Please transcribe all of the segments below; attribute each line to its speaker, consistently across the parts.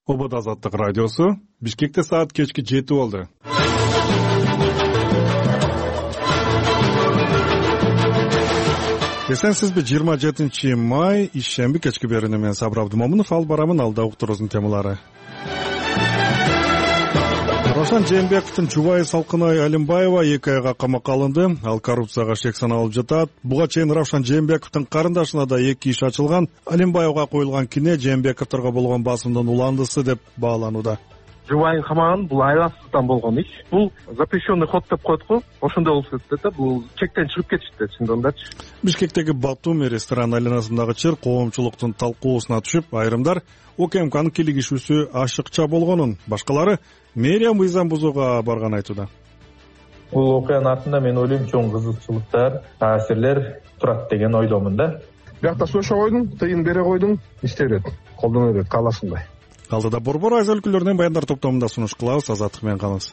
Speaker 1: Обод Азаттык радиосу Бишкекте саат кечки 7 болду. Эсенсизби 27 май ишемби кечки берүүнү менен Сабыр Абдымомунов алып барамын. Алда уктуруубуздун темалары. Равшан Жээнбековдун жубайы Салкынай Алимбаева 2 айга камакка алынды. Ал коррупцияга шек саналып жатат. Буга чейин Равшан Жээнбековдун карындашына да 2 иш ачылган. Алимбаевага коюлган кине Жээнбековдорго болгон басымдын уландысы деп бааланууда.
Speaker 2: Жубайын камаган бул айласыздан болгон иш. Бул запрещенный ход деп коет го. Ошондой болуп кетти да. Бул чектен чыгып кетишти, чындыгындачы. Бишкектеги
Speaker 1: Батуми ресторан айланасындагы чыр коомчулуктун талкуусуна түшүп, айрымдар УКМКнын кийлигишүүсү ашыкча болгонун, башкалары мэрия мыйзам бузууга барган айтууда.
Speaker 3: Бул окуянын артында мен ойлойм чоң кызыкчылыктар, таасирлер турат деген ойдомун да.
Speaker 2: Биякта сошо койдуң, тыйын бере койдуң, иштей берет, колдоно берет, каалашындай.
Speaker 1: Алдыда борбор айыл өлкөлөрүнөн баяндар топтомунда сунуш кылабыз. Азаттык менен калыңыз.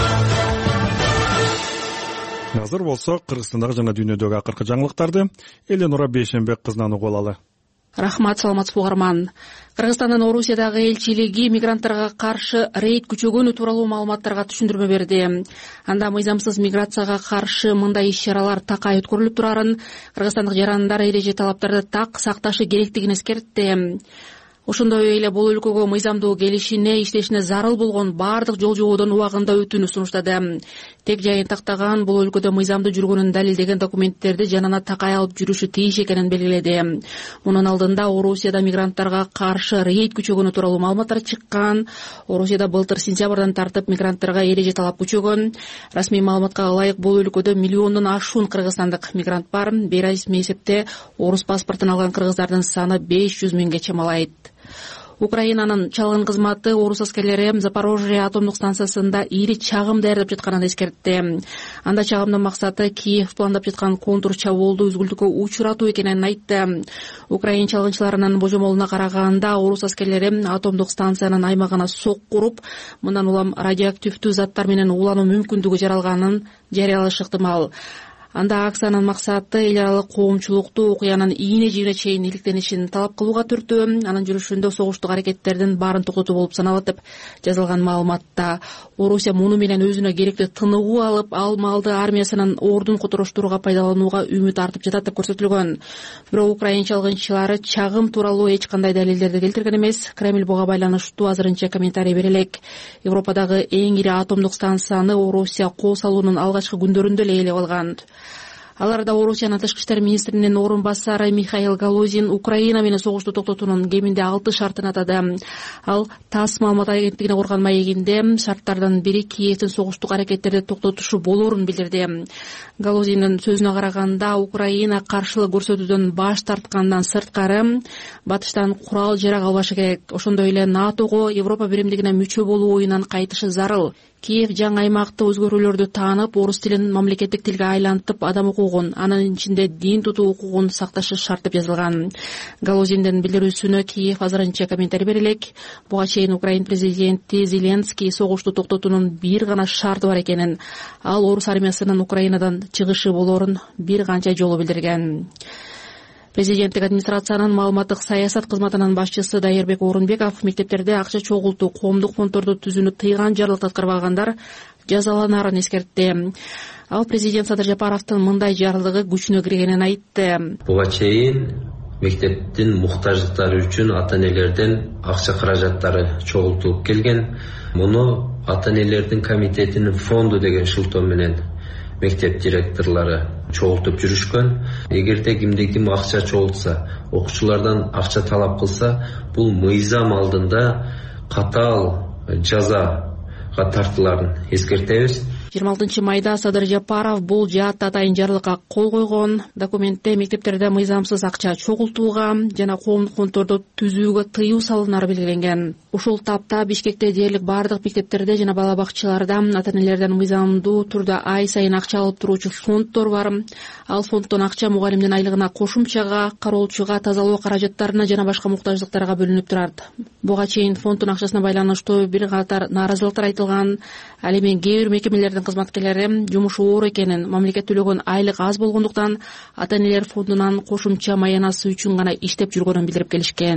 Speaker 1: Азыр болсо Кыргызстандагы жана дүйнөдөгү акыркы жаңылыктарды Эленора Бейшенбек кызынан угуп алалы.
Speaker 4: Рахмат, саламатсызбы угарман. Кыргызстандын Орусиядагы элчилиги мигранттарга каршы рейд күчөгөнү тууралуу маалыматтарга түшүндүрмө берди. Анда мыйзамсыз миграцияга каршы мындай иш-чаралар такай өткөрүлүп турарын, кыргызстандык жарандар эреже талаптарды так сакташы керектигин эскертти. Ошондой эле бул өлкөгө мыйзамдуу келишине, иштешине зарыл болгон баардык жол жободон убагында өтүүнү сунуштады. Тек жайын тактаган бул өлкөдө мыйзамдуу жүргөнүн далилдеген документтерди жанына такай алып жүрүшү тийиш экенин белгиледи. Мунун алдында Орусияда мигранттарга каршы рейд күчөгөнү тууралуу маалыматтар чыккан. Орусияда былтыр сентябрдан тартып мигранттарга эреже талап күчөгөн. Расмий маалыматка ылайык бул өлкөдө миллиондон ашуун кыргызстандык мигрант бар. Бейресмий эсепте орус паспортун алган кыргыздардын саны 500 миңге чамалайт. Украинанын чалгын кызматы орус аскерлери Запорожье атомдук станциясында ири чагым даярдап жатканын эскертти. Анда чагымдын максаты Киев пландап жаткан контур чабуулду үзгүлтүккө учуратуу экенин айтты. Украин чалгынчыларынын божомолуна караганда орус аскерлери атомдук станциянын аймагына сокку уруп, мындан улам радиоактивдүү заттар менен уулануу мүмкүндүгү жаралганын жарыялашы ыктымал. Анда акциянын максаты эл аралык коомчулукту окуянын ийне жибине чейин иликтенишин талап кылууга түрттү. Анын жүрүшүндө согуштук аракеттердин баарын токтотуу болуп саналат деп жазылган маалыматта. Орусия муну менен өзүнө керектүү тыныгуу алып, ал малды армиясынын ордун котороштурууга пайдаланууга үмүт артып жатат деп көрсөтүлгөн. Бирок украин чалгынчылары чагым тууралуу эч кандай далилдерди келтирген эмес. Кремль буга байланыштуу азырынча комментарий бере элек. Европадагы эң ири атомдук станцияны Орусия кол салуунун алгачкы күндөрүндө эле ээлеп алган. Аларда Орусиянын тышкы иштер министринин орун басары Михаил Галузин Украина менен согушту токтотуунун кеминде 6 шартын атады. Ал ТАСС маалымат агенттигине курган маегинде шарттардын бири Киевдин согуштук аракеттерди токтотушу болоорун билдирди. Галузиндин сөзүнө караганда, Украина каршылык көрсөтүүдөн баш тарткандан сырткары батыштан курал жарак албашы керек. Ошондой эле НАТОго, Европа биримдигине мүчө болуу оюнан кайтышы зарыл. Киев жаңы аймакта өзгөрүүлөрдү таанып, орус тилин мамлекеттик тилге айлантып, адам укугун, анын ичинде дин тутуу укугун сакташы шарт деп жазылган. Галузиндин билдирүүсүнө Киев азырынча комментарий бере элек. Буга чейин Украин президенти Зеленский согушту токтотуунун бир гана шарты бар экенин, ал орус армиясынын Украинадан чыгышы болоорун бир канча жолу билдирген. Президенттик администрациянын маалыматтык саясат кызматынын башчысы Дайырбек Орунбеков мектептерде акча чогултуу, коомдук фонддорду түзүүнү тыйган жарлыкты аткарбагандар жазаланарын эскертти. Ал президент Садыр Жапаровдун мындай жарлыгы күчүнө киргенин айтты.
Speaker 5: Буга чейин мектептин муктаждыктары үчүн ата-энелерден акча каражаттары чогултулуп келген. Муну ата-энелердин комитетинин фонду деген шылтоо менен мектеп директорлору чогултуп жүрүшкөн. Эгерде ким акча чогултса, окуучулардан акча талап кылса, бул мыйзам алдында катаал жазага тартыларын эскертебиз.
Speaker 4: 26 майда Садыр Жапаров бул жаатта атайын жарлыкка кол койгон. Документте мектептерде мыйзамсыз акча чогултууга жана коомдук фонддорду түзүүгө тыюу салынары белгиленген. Ушул тапта Бишкекте дээрлик баардык мектептерде жана бала бакчаларда ата-энелерден мыйзамдуу турда ай сайын акча алып туруучу фонддор бар. Ал фонддон акча мугалимдин айлыгына, кошумчага, кароолчуга, тазалоо каражаттарына жана башка муктаждыктарга бөлүнүп турат. Буга чейин фонддун акчасына байланыштуу бир катар нааразылыктар айтылган. Ал эми кээ бир мекемелердин кызматкерлери жумушу оор экенин, мамлекет төлөгөн айлык аз болгондуктан ата-энелер фондунан кошумча маянасы үчүн гана иштеп жүргөнүн билдирип келишкен.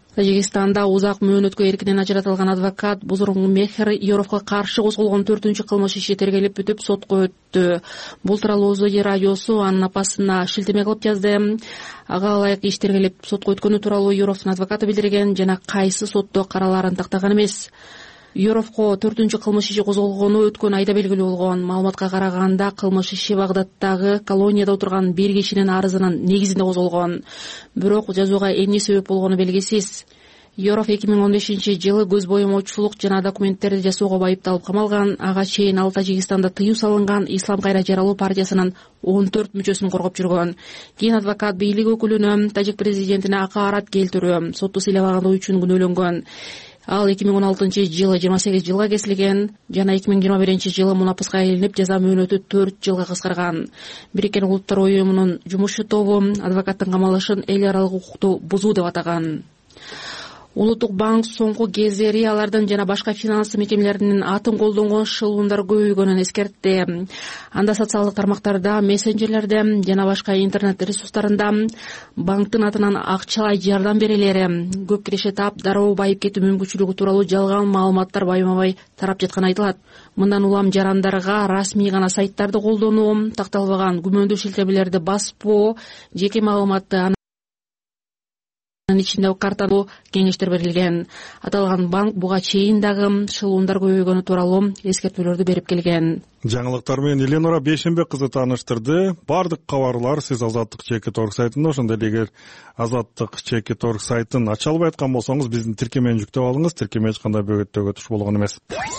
Speaker 4: Тажикстанда узак мөөнөткө эркинен ажыратылган адвокат Бузургмехер Юровго каршы козголгон 4-кылмыш иши тергелип бүтүп сотко өттү. Бул тууралуу ОЗО радиосу анын апасына шилтеме кылып жазды. Ага ылайык иш тергелип сотко өткөнү тууралуу Юровдун адвокаты билдирген жана кайсы сотто каралаарын тактаган эмес. Юровго 4-кылмыш иши козголгону өткөн айда белгилүү болгон. Маалыматка караганда кылмыш иши Багдадтагы колонияда отурган бир кишинин арызынын негизинде козголгон. Бирок жазууга эмне себеп болгону белгисиз. Юров 2015-жылы көз боемоочулук жана документтерди жасоого айыпталып камалган. Ага чейин ал Тажикстанда тыюу салынган Ислам кайра жаралуу партиясынын 14 мүчөсүн коргоп жүргөн. Кийин адвокат бийлик өкүлүнө тажик президентине акаарат келтирүү, сотту сыйламагандыгы үчүн күнөөлөнгөн. Ал 2016-жылы 28 жылга кесилген жана 2021-жылы мунапыска илинип жаза мөөнөтү 4 жылга кыскарган. Бириккен Улуттар уюмунун жумушчу тобу адвокаттын камалышын эл аралык укукту бузуу деп атаган. Улуттук банк соңку кездери алардын жана башка финанс мекемелеринин атын колдонгон шылуундар көбөйгөнүн эскертти. Анда социалдык тармактарда, мессенджерлерде жана башка интернет ресурстарында банктын атынан акчалай жардам берелери көп киреше таап, дароо байып кетүү мүмкүнчүлүгү тууралуу жалган маалыматтар байма-бай тарап жатканы айтылат. Мындан улам жарандарга расмий гана сайттарды колдонуу, такталбаган күмөндүү шилтемелерди баспоо, жеке маалыматты ичинде карталуу кеңештер берилген. Аталган банк буга чейин дагы шылуундар көбөйгөнү тууралуу эскертүүлөрдү берип келген.
Speaker 1: Жаңылыктар менен Эленора Бейшенбек кызы тааныштырды. Бардык кабарлар сиз Азаттык ЧК.org сайтында, ошондой эле эгер Азаттык ЧК.org сайтын ача албай аткан болсоңуз, биздин тиркемени жүктөп алыңыз. Тиркеме эч кандай бөгөттөгө туш болгон эмес.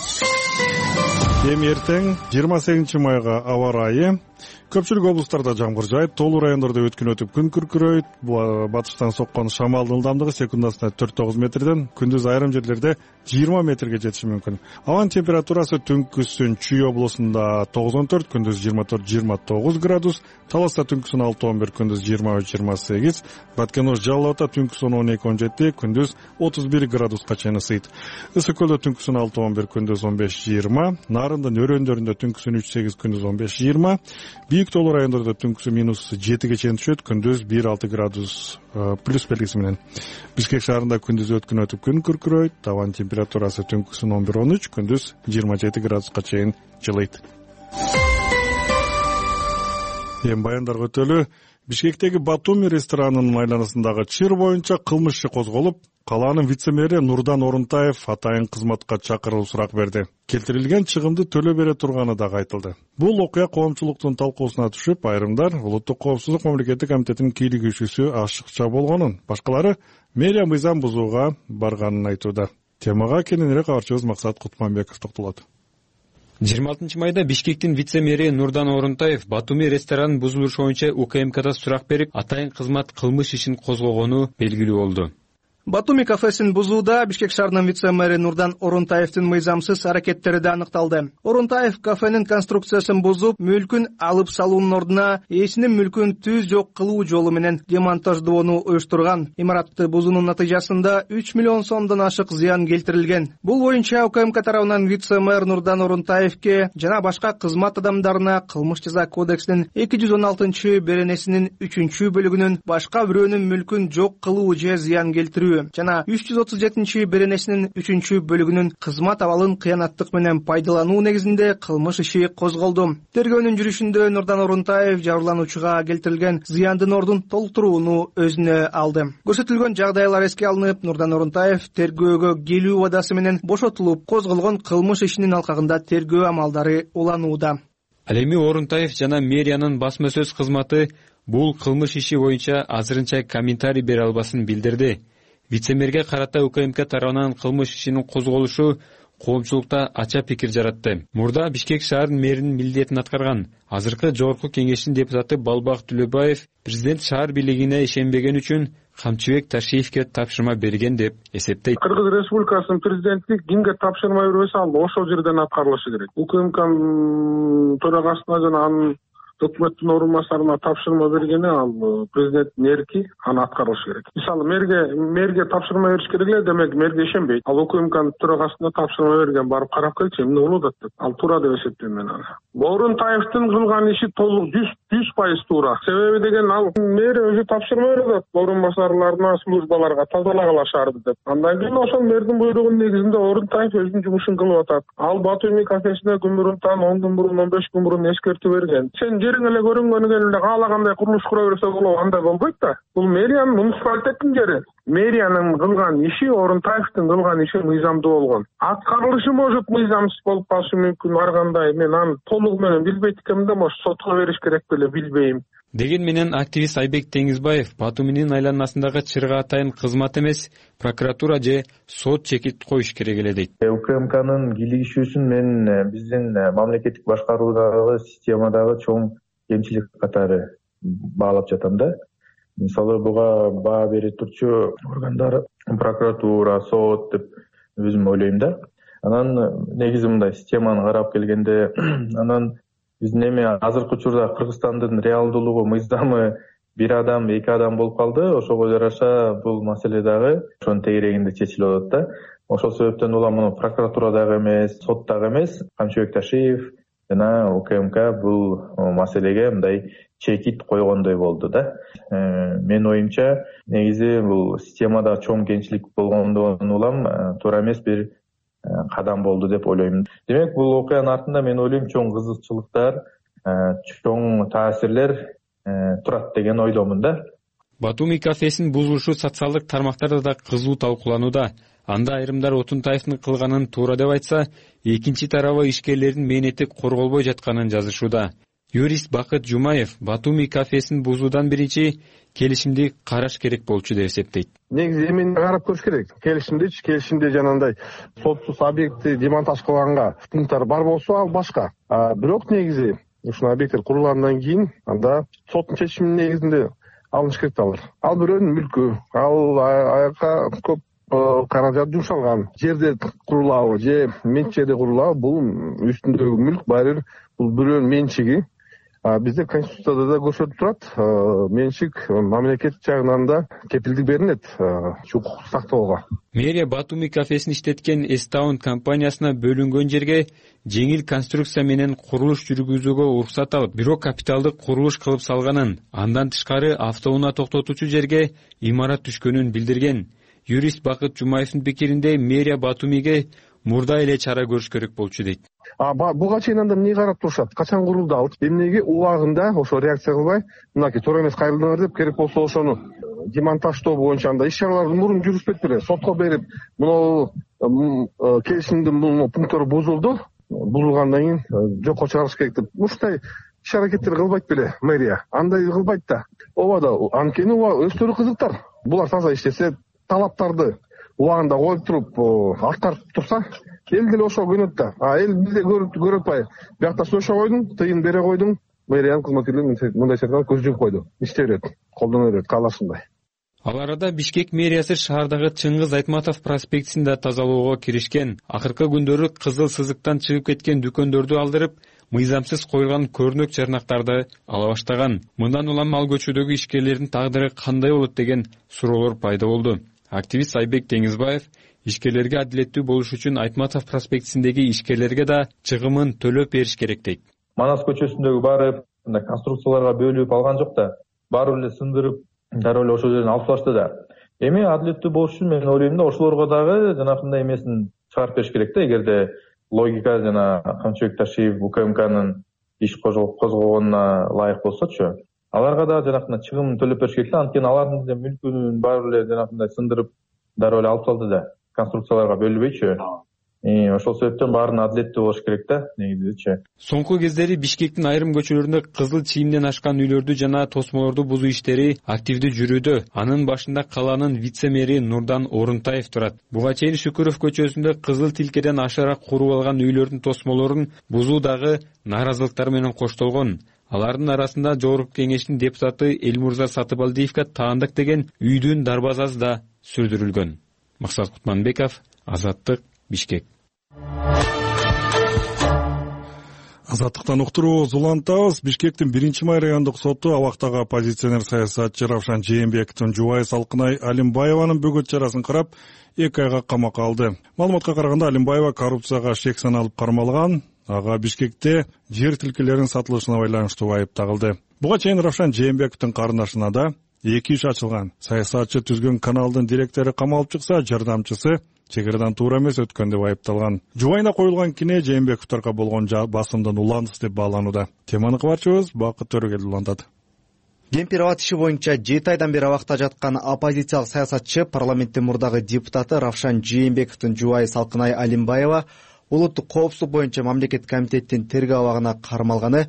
Speaker 1: Эми эртең 28 майга аба ырайы. Көпчүлүк облустарда жамгыр жаайт, тоолуу райондордо өткүн өтүп күн күркүрөйт. Батыштан соккон шамалдын ылдамдыгы секундасына 4-9 метрден, күндүз айрым жерлерде 20 метрге жетиши мүмкүн. Абанын температурасы түнкүсүн Чүй облусунда 9-14, күндүз 24-29 градус, Таласта түнкүсүн 6-11, күндүз 23-28, Баткен-Ош Жалал Абадта түнкүсүн 12-17, күндүз 31 градуска чейин ысыйт. Ысык көлдө түнкүсүн 6-11, күндүз 15-20, Нарындын өрөөндөрүндө түнкүсүн 3-8, күндүз 15-20, Бийик тоолуу райондордо түнкүсү -7ге чейин түшөт, күндүз 1-6 градус плюс белгиси менен. Бишкек шаарында күндүз өткүн өтүп күн күркүрөйт, абанын температурасы түнкүсүн 11-13, күндүз 27 градуска чейин жылыйт. Эми баяндарга өтөлү. Бишкектеги Батуми ресторанынын айланасындагы чыр боюнча кылмыш иши козголуп, калаанын вице-мэри Нурдан Орунтаев атайын кызматка чакырылып сурак берди. Келтирилген чыгымды төлөө бере турганы дагы айтылды. Бул окуя коомчулуктун талкуусуна түшүп, айрымдар Улуттук коопсуздук мамлекеттик комитетинин кийлигүүчүсү ашыкча болгонун, башкалары мэрия мыйзам бузууга барганын айтууда. Темага кененирээк кабарчыбыз Максат Кутманбеков токтолот.
Speaker 6: 26 майда Бишкектин вице-мэри Нурдан Орунтаев Батуми ресторанын бузулушу боюнча УКМКда сурак берип, атайын кызмат кылмыш ишин козгогону белгилүү болду.
Speaker 7: Батуми кафесин бузууда Бишкек шаарынын вице-мэри Нурдан Орунтаевдин мыйзамсыз аракеттери да аныкталды. Орунтаев кафенин конструкциясын бузуп, мүлкүн алып салуунун ордуна ээсинин мүлкүн түз жок кылуу жолу менен демонтаждоону уюштурган. Имаратты бузуунун натыйжасында 3 миллион сомдон ашык зыян келтирилген. Бул боюнча УКМК тарабынан вице-мэр Нурдан Орунтаевке жана башка кызмат адамдарына кылмыш жаза кодексинин 216-беренесинин 3-бөлүгүнүн башка бирөөнүн мүлкүн жок кылуу же зыян келтирүү жана 337-беренесинин 3-бөлүгүнүн кызмат абалын кыянаттык менен пайдалануу негизинде кылмыш иши козголду. Тергөөнүн жүрүшүндө Нурдан Орунтаев жабырлануучуга келтирилген зыяндын ордун толтурууну өзүнө алды. Көрсөтүлгөн жагдайлар эске алынып, Нурдан Орунтаев тергөөгө келүү убадасы менен бошотулуп, козголгон кылмыш ишинин алкагында тергөө амалдары уланууда.
Speaker 6: Ал эми Орунтаев жана мэриянын басма сөз кызматы бул кылмыш иши боюнча азырынча комментарий бере албасын билдирди. Вице-мэрге карата УКМК тарабынан кылмыш ишинин козголушу коомчулукта ача пикир жаратты. Мурда Бишкек шаарынын мэринин милдетин аткарган азыркы жогорку кеңештин депутаты Балбак Түлөбаев президент шаар бийлигине ишенбеген үчүн Камчыбек Ташиевке тапшырма берген деп эсептейт.
Speaker 2: Кыргыз Республикасынын президенти кимге тапшырма бербесе, ал ошол жерден аткарылышы керек. УКМК төрагасына жана анын
Speaker 8: өкмөттүн орун басарына тапшырма бергени ал президенттин эрки, аны аткарыш керек. Мисалы мэрге тапшырма бериш керек эле, демек мэрге ишенбейт. Ал УКМКнын төрагасына тапшырма берген, барып карап келчи, эмне болуп атат деп. Ал туура деп эсептейм мен аны. Орунтаевдин кылган иши толук 100% туура. Себеби деген ал мэр өзү тапшырма берет орун басарларына, службаларга тазалагыла шаарды деп. Андан кийин ошол мэрдин буйругунун негизинде Орунтаев өзүнүн жумушун кылып атат. Ал Батуми кафесине күн мурунтан 10 күн мурун, 15 күн мурун эскертүү берген. Сен жериң эле көрүнгөнү эле каалагандай курулуш кура берсе болот, андай болбойт да. Бул мэриянын, муниципалитеттин жери. Мэриянын кылган иши, Орунтаевдин кылган иши мыйзамдуу болгон. Аткарылышы может мыйзамсыз болуп калышы мүмкүн, ар кандай. Мен аны толугу менен билбейт экенмин да, может сотко бериш керек беле, билбейм.
Speaker 6: Деген менен активист Айбек Теңизбаев Батуминин айланасындагы чырга атайын кызмат эмес, прокуратура же сот чекит коюш керек эле дейт.
Speaker 3: УКМКнын кийлигишүүсүн мен биздин мамлекеттик башкаруудагы системадагы чоң кемчилик катары баалап жатам да. Мисалы буга баа бере турчу органдар прокуратура, сот деп өзүм ойлойм да. Анан негизи мындай системаны карап келгенде, анан биздин эми азыркы учурда Кыргызстандын реалдуулугу, мыйзамы бир адам, эки адам болуп калды. Ошого жараша бул маселе дагы ошонун тегерегинде чечилип атат да. Ошол себептен улам муну прокуратура дагы эмес, сот дагы эмес, Камчыбек Ташиев жана УКМК бул маселеге мындай чекит койгондой болду да. Менин оюмча, негизи бул системада чоң кемчилик болгондон улам туура эмес бир кадам болду деп ойлойм. Демек, бул окуянын артында мен ойлойм чоң кызыкчылыктар, чоң таасирлер турат деген ойдомун да.
Speaker 6: Батуми кафесин бузулушу социалдык тармактарда да кызуу талкууланууда. Анда айрымдар Отунтаевдин кылганын туура деп айтса, экинчи тарабы ишкерлердин мээнети корголбой жатканын жазышууда. Юрист Бакыт Жумаев Батуми кафесин бузуудан биринчи келишимди караш керек болчу деп эсептейт.
Speaker 2: Негизи эмени карап көрүш керек. Келишимде жанагындай сотсуз объектти демонтаж кылганга пункттар бар болсо, ал башка. Бирок негизи ушул объекттер курулгандан кийин анда соттун чечиминин негизинде алыныш керек алар. Ал бирөөнүн мүлкү, ал аяка көп каражат жумшалган. Жерде курулабы же менчикте курулабы, бул үстүндөгү мүлк баары бул бирөөнүн менчиги. Бизде Конституцияда да көрсөтүлүп турат, менчик мамлекет жагынан да кепилдик берилет укукту сактоого.
Speaker 6: Мэрия Батуми кафесин иштеткен Эстаун компаниясына бөлүнгөн жерге жеңил конструкция менен курулуш жүргүзүүгө уруксат алып, бирок капиталдык курулуш кылып салганын, андан тышкары автоунаа токтотуучу жерге имарат түшкөнүн билдирген. Юрист Бакыт Жумаевдин пикиринде мэрия Батумиге мурда эле чара көрүш керек болчу дейт.
Speaker 2: Буга чейин анда эмне карап турушат? Качан курулду ал? Эмнеге убагында ошо реакция кылбай, мынакей туура эмес кайрылдыңар деп, керек болсо ошону демонтаждоо боюнча анда иш чаралар мурун жүрүшпөйт беле? Сотко берип, мына келишимдин пункттары бузулду, бузулгандан кийин жокко чыгарыш керек деп. Ушундай иш аракеттер кылбайт беле мэрия? Андай кылбайт да. Ооба да, анткени өздөрү кызыктар. Булар таза иштесе, талаптарды убагында коюп туруп, аткарып турса, эл деле ошого көнөт да. Эл бизде көрүп атпайбы? Биякта сөйшө койдуң, тыйын бере койдуң, мэриянын кызматкерлери мындай сертан көз жумуп койду. Иштей берет, колдоно берет, каалашындай.
Speaker 6: Ал арада Бишкек мэриясы шаардагы Чыңгыз Айтматов проспектисин да тазалоого киришкен. Акыркы күндөрү кызыл сызыктан чыгып кеткен дүкөндөрдү алдырып, мыйзамсыз коюлган көрнөк чарнактарды ала баштаган. Мындан улам ал көчөдөгү ишкерлердин тагдыры кандай болот деген суроолор пайда болду. Активист Айбек Теңизбаев ишкерлерге адилеттүү болуш үчүн Айтматов проспектисиндеги ишкерлерге да чыгымын төлөп бериш керек дейт.
Speaker 3: Манас көчөсүндөгү баары конструкцияларга бөлүп алган жок да, баары эле сындырып, дароо эле ошол жерден алып салышты да. Эми адилеттүү болуш үчүн мен ойлойм да, ошолорго дагы жанакындай эмесин чыгарып бериш керек да, эгерде логика жана Камчыбек Ташиев УКМКнын иш козгогонуна ылайык болсочу, аларга да жанакындай чыгым төлөп бериш керек да. Анткени алардын мүлкүн баары эле жанакындай сындырып, дароо эле алып салды да, конструкцияларга бөлүнбөйчү. Ошол себептен баарын адилеттүү болуш керек да, негизичи.
Speaker 6: Соңку кездери Бишкектин айрым көчөлөрүндө кызыл чийимден ашкан үйлөрдү жана тосмолорду бузуу иштери активдүү жүрүүдө. Анын башында калаанын вице-мэри Нурдан Орунтаев турат. Буга чейин Шүкүров көчөсүндө кызыл тилкеден ашыраак куруп алган үйлөрдүн тосмолорун бузуу дагы нааразылыктар менен коштолгон. Алардын арасында Жогорку Кеңештин депутаты Элмурза Сатыбалдиевге таандык деген үйдүн дарбазасы да сүрдүрүлгөн. Максат Кутманбеков, Азаттык, Бишкек.
Speaker 1: Азаттыктан уктуруубузду улантабыз. Бишкектин 1-май райондук соту абактагы оппозиционер саясатчы Равшан Жээнбековдун жубайы Салкынай Алимбаеванын бөгөт чарасын карап 2 айга камакка алды. Маалыматка караганда Алимбаева коррупцияга шек саналып кармалган, ага Бишкекте жер тилкелеринин сатылышына байланыштуу айып тагылды. Буга чейин Равшан Жээнбековдун карындашына да 2 иш ачылган. Саясатчы түзгөн каналдын директору камалып чыкса, жардамчысы чек арадан туура эмес өткөн деп айыпталган. Жубайына коюлган кине Жээнбековдорго болгон басымдын уландысы деп бааланууда. Теманы кабарчыбыз Бакыт Төрөгел улантат.
Speaker 9: Кемпирабад иши боюнча 7 айдан бери абакта жаткан оппозициялык саясатчы, парламенттин мурдагы депутаты Равшан Жээнбековдун жубайы Салкынай Алимбаева улуттук коопсуздук боюнча мамлекеттик комитеттин тергөө абагына кармалганы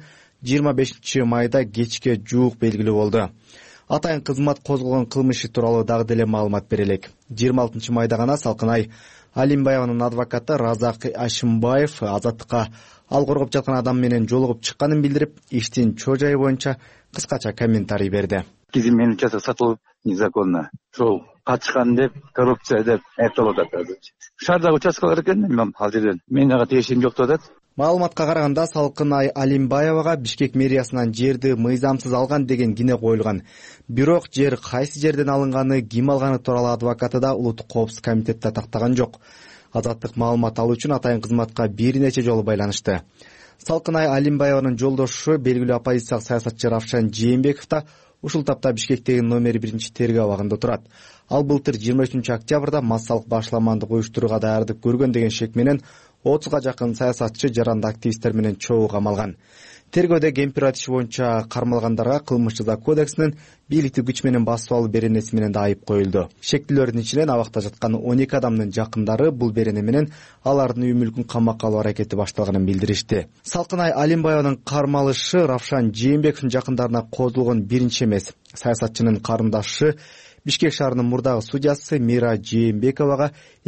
Speaker 9: 25 майда кечке жуук белгилүү болду. Атайын кызмат козголгон кылмышы тууралуу дагы деле маалымат берелик. 26 майда гана Салкынай Алимбаеванын адвокаты Разак Ашимбаев Азаттыкка ал коргоп жаткан адам менен жолугуп чыкканын билдирип, иштин чоо жайы боюнча кыскача комментарий берди.
Speaker 10: Кизим менин участок сатылып незаконно. Ошол качкан деп, коррупция деп айыпталып атат. Шаардагы участкалар экен, мен ал жерден менин ага тиешим жок деп атат.
Speaker 9: Маалыматка караганда Салкынай Алимбаевага Бишкек мэриясынан жерди мыйзамсыз алган деген кине коюлган. Бирок жер кайсы жерден алынганы, ким алганы тууралуу адвокаты да улуттук коопсуздук комитетте тактаган жок. Азаттык маалымат алуу үчүн атайын кызматка бир нече жолу байланышты. Салкынай Алимбаеванын жолдошу белгилүү оппозициялык саясатчы Равшан Жээнбеков да ушул тапта Бишкектеги номер 1 тергөө абагында турат. Ал былтыр 23 октябрда массалык башламандык уюштурууга даярдык көргөн деген шек менен 30га жакын саясатчы, жаранды активисттер менен чогуу камалган. Тергөөдө Кемпирабад иши боюнча кармалгандарга кылмыш жаза кодексинин бийликтик күч менен басып алуу беренеси менен да айып коюлду. Шектүүлөрдүн ичинен абакта жаткан 12 адамдын жакындары бул берене менен алардын үй мүлкүн камакка алуу аракети башталганын билдиришти. Салкынай Алимбаеванын кармалышы Равшан Жээнбековдун жакындарына козулгон биринчи эмес. Саясатчынын карындашы Бишкек шаарынын мурдагы судьясы Мира Жээнбековага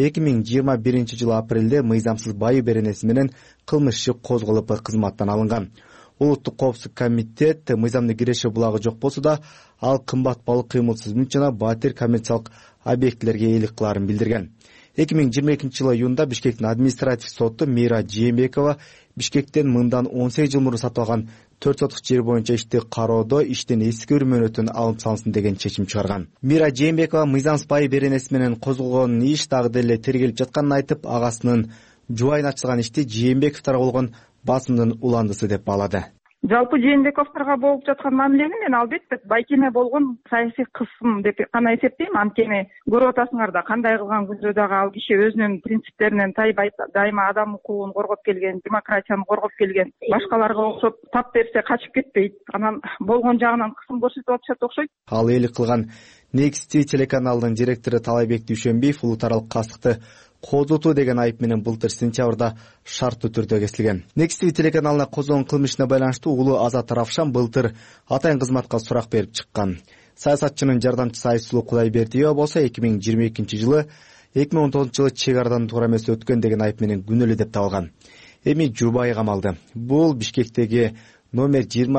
Speaker 9: 2021 жылы апрелде мыйзамсыз байы беренеси менен кылмыш иши козголуп кызматтан алынган. Улуттук коопсуздук комитет мыйзамдын киреше булагы жок болсо да, ал кымбат балык, кыймылсыз мүлк жана батир коммерциялык объектилерге ээлик кыларын билдирген. 2022 жылы июнда Бишкектин административ соту Мира Жээнбекова Бишкектен мындан 18 жыл мурун сатып алган 4 сотук жер боюнча ишти кароодо иштин эскирүү мөөнөтүн алып салынсын деген чечим чыгарган. Мира Жээнбекова мыйзамсыз бай беренеси менен козголгон иш дагы деле тергелип жатканын айтып, агасынын жубайына ачылган ишти Жээнбековдорго болгон басымдын уландысы деп баалады.
Speaker 11: Жалпы Жээнбековдорго болуп жаткан мамилени мен албетте байкеме болгон саясий кысым деп гана эсептейм. Анткени көрүп атасыңар да, кандай кылган күндө дагы ал киши өзүнүн принциптеринен тайбайт, дайыма адам укугун коргоп келген, демократияны коргоп келген, башкаларга окшоп тап берсе качып кетпейт. Анан болгон жагынан кысым көрсөтүп атышат окшойт.
Speaker 9: Ал ээлик кылган Next TV телеканалынын директору Талайбек Дүйшөнбиев улут аралык кастыкты козутуу деген айып менен былтыр сентябрда шарттуу түрдө кесилген. Next TV телеканалына козголгон кылмышына байланыштуу улуу Азат Равшан былтыр атайын кызматка сурак берип чыккан. Саясатчынын жардамчысы Айсулуу Кудайбердиева болсо 2022 жылы 2019 жылы чек арадан туура эмес өткөн деген айып менен күнөөлүү деп табылган. Эми жубайы камалды. Бул Бишкектеги номер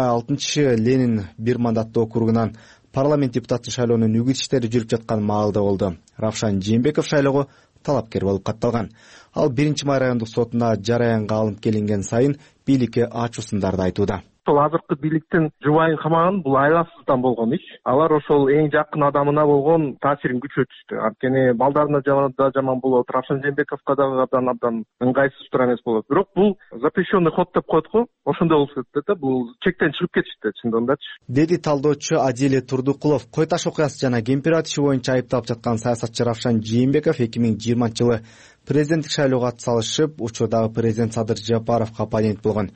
Speaker 9: 26 Ленин бир мандаттуу округунан парламент депутаты шайлоонун үгүт иштери жүрүп жаткан маалда болду. Равшан Жээнбеков шайлоого талапкер болуп катталган. Ал 1-май райондук сотуна жараянга алынып келинген сайын бийликке ачуусундарды айтууда.
Speaker 2: Ошол азыркы бийликтин жубайын камаган бул айласыздан болгон иш. Алар ошол эң жакын адамына болгон таасирин күчөтүштү. Анткени балдарына да жаман болот, Равшан Жээнбековго дагы абдан ыңгайсыз туура эмес болот. Бирок бул запрещенный ход деп коет го. Ошондой болуп кетти да, бул чектен чыгып кетишти чындыгындачы.
Speaker 9: Деди талдоочу Адиле Турдукулов. Кой таш окуясы жана Кемпирабад иши боюнча айыпталып жаткан саясатчы Равшан Жээнбеков 2020 жылы президенттик шайлоого атсалышып, учурдагы президент Садыр Жапаровго оппонент болгон.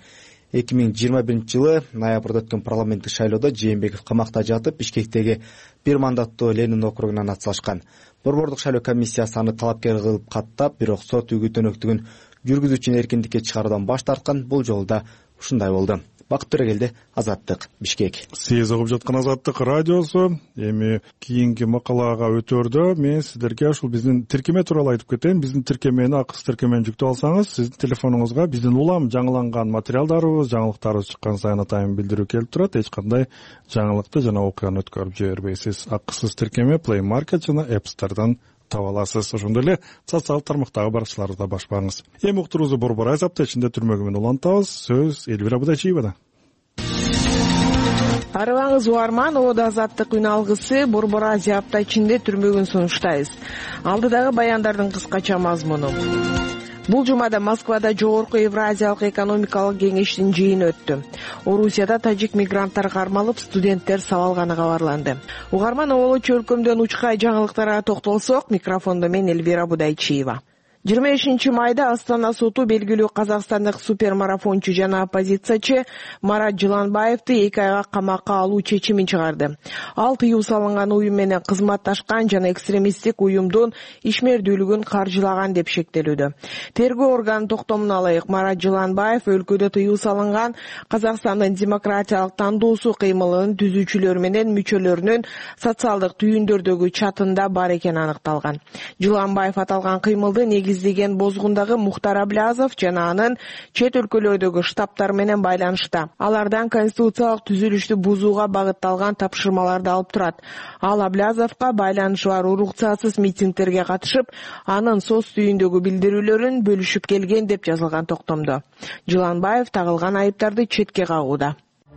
Speaker 9: 2021 жылы ноябрда өткөн парламенттик шайлоодо Жээнбеков камакта жатып, Бишкектеги бир мандаттуу Ленин округунан атсалышкан. Борбордук шайлоо комиссиясы аны талапкер кылып каттап, бирок сот үгүт өнөктүгүн жүргүзүүчүнү эркиндикке чыгаруудан баш тарткан. Бул жолу да ушундай болду. Бакыт Төрөгелди, Азаттык, Бишкек.
Speaker 1: Сиз угуп жаткан Азаттык радиосу. Эми кийинки макалага өтөрдө мен сиздерге ушул биздин тиркеме тууралуу айтып кетейин. Биздин тиркемени акысыз тиркемени жүктөп алсаңыз, сиздин телефонуңузга биздин улам жаңыланган материалдарыбыз, жаңылыктарыбыз чыккан сайын атайын билдирүү келип турат. Эч кандай жаңылыкты жана окуяны өткөрүп жибербейсиз. Акысыз тиркеме Play Market жана App Store'дан таба аласыз. Ошондой эле социалдык тармактагы баракчаларды да башпаңыз. Эми уктуруубузду Борбор Айзапта ичинде түрмөгү менен улантабыз. Сөз Элвира Будайчиевада.
Speaker 12: Арыбаңыз угарман, Ода азаттык үн алгысы Борбор Азия ичинде түрмөгүн сунуштайбыз. Алдыдагы баяндардын кыскача мазмуну. Бул жумада Москвада Жогорку Евразиялык экономикалык кеңештин жыйыны өттү. Орусияда тажик мигранттар кармалып, студенттер сабалганы кабарланды. Угарман, Оолу чөлкөмдөн учкай жаңылыктарга токтолсок, микрофондо мен Элвира Будайчиева. 25 майда Астана соту белгилүү казакстандык супермарафончу жана оппозициячы Марат Жыланбаевди 2 айга камакка алуу чечимин чыгарды. Ал тыюу салынган уюм менен кызматташкан жана экстремисттик уюмдун ишмердүүлүгүн каржылаган деп шектелүүдө. Тергөө органынын токтомуна ылайык, Марат Жыланбаев өлкөдө тыюу салынган Казакстандын демократиялык тандоосу кыймылынын түзүүчүлөрү менен мүчөлөрүнүн социалдык түйүндөрдөгү чатында бар экени аныкталган. Жыланбаев аталган кыймылды негиздеген Бозгундагы Мухтар Аблязов жана анын чет өлкөлөрдөгү штабтар менен байланышта. Алардан конституциялык түзүлүштү бузууга багытталган тапшырмаларды алып турат. Ал Аблязовго байланышы бар уруксатсыз митингдерге катышып, анын соц түйүндөгү билдирүүлөрүн бөлүшүп келген деп жазылган токтомдо. Жыланбаев тагылган айыптарды четке кагууда.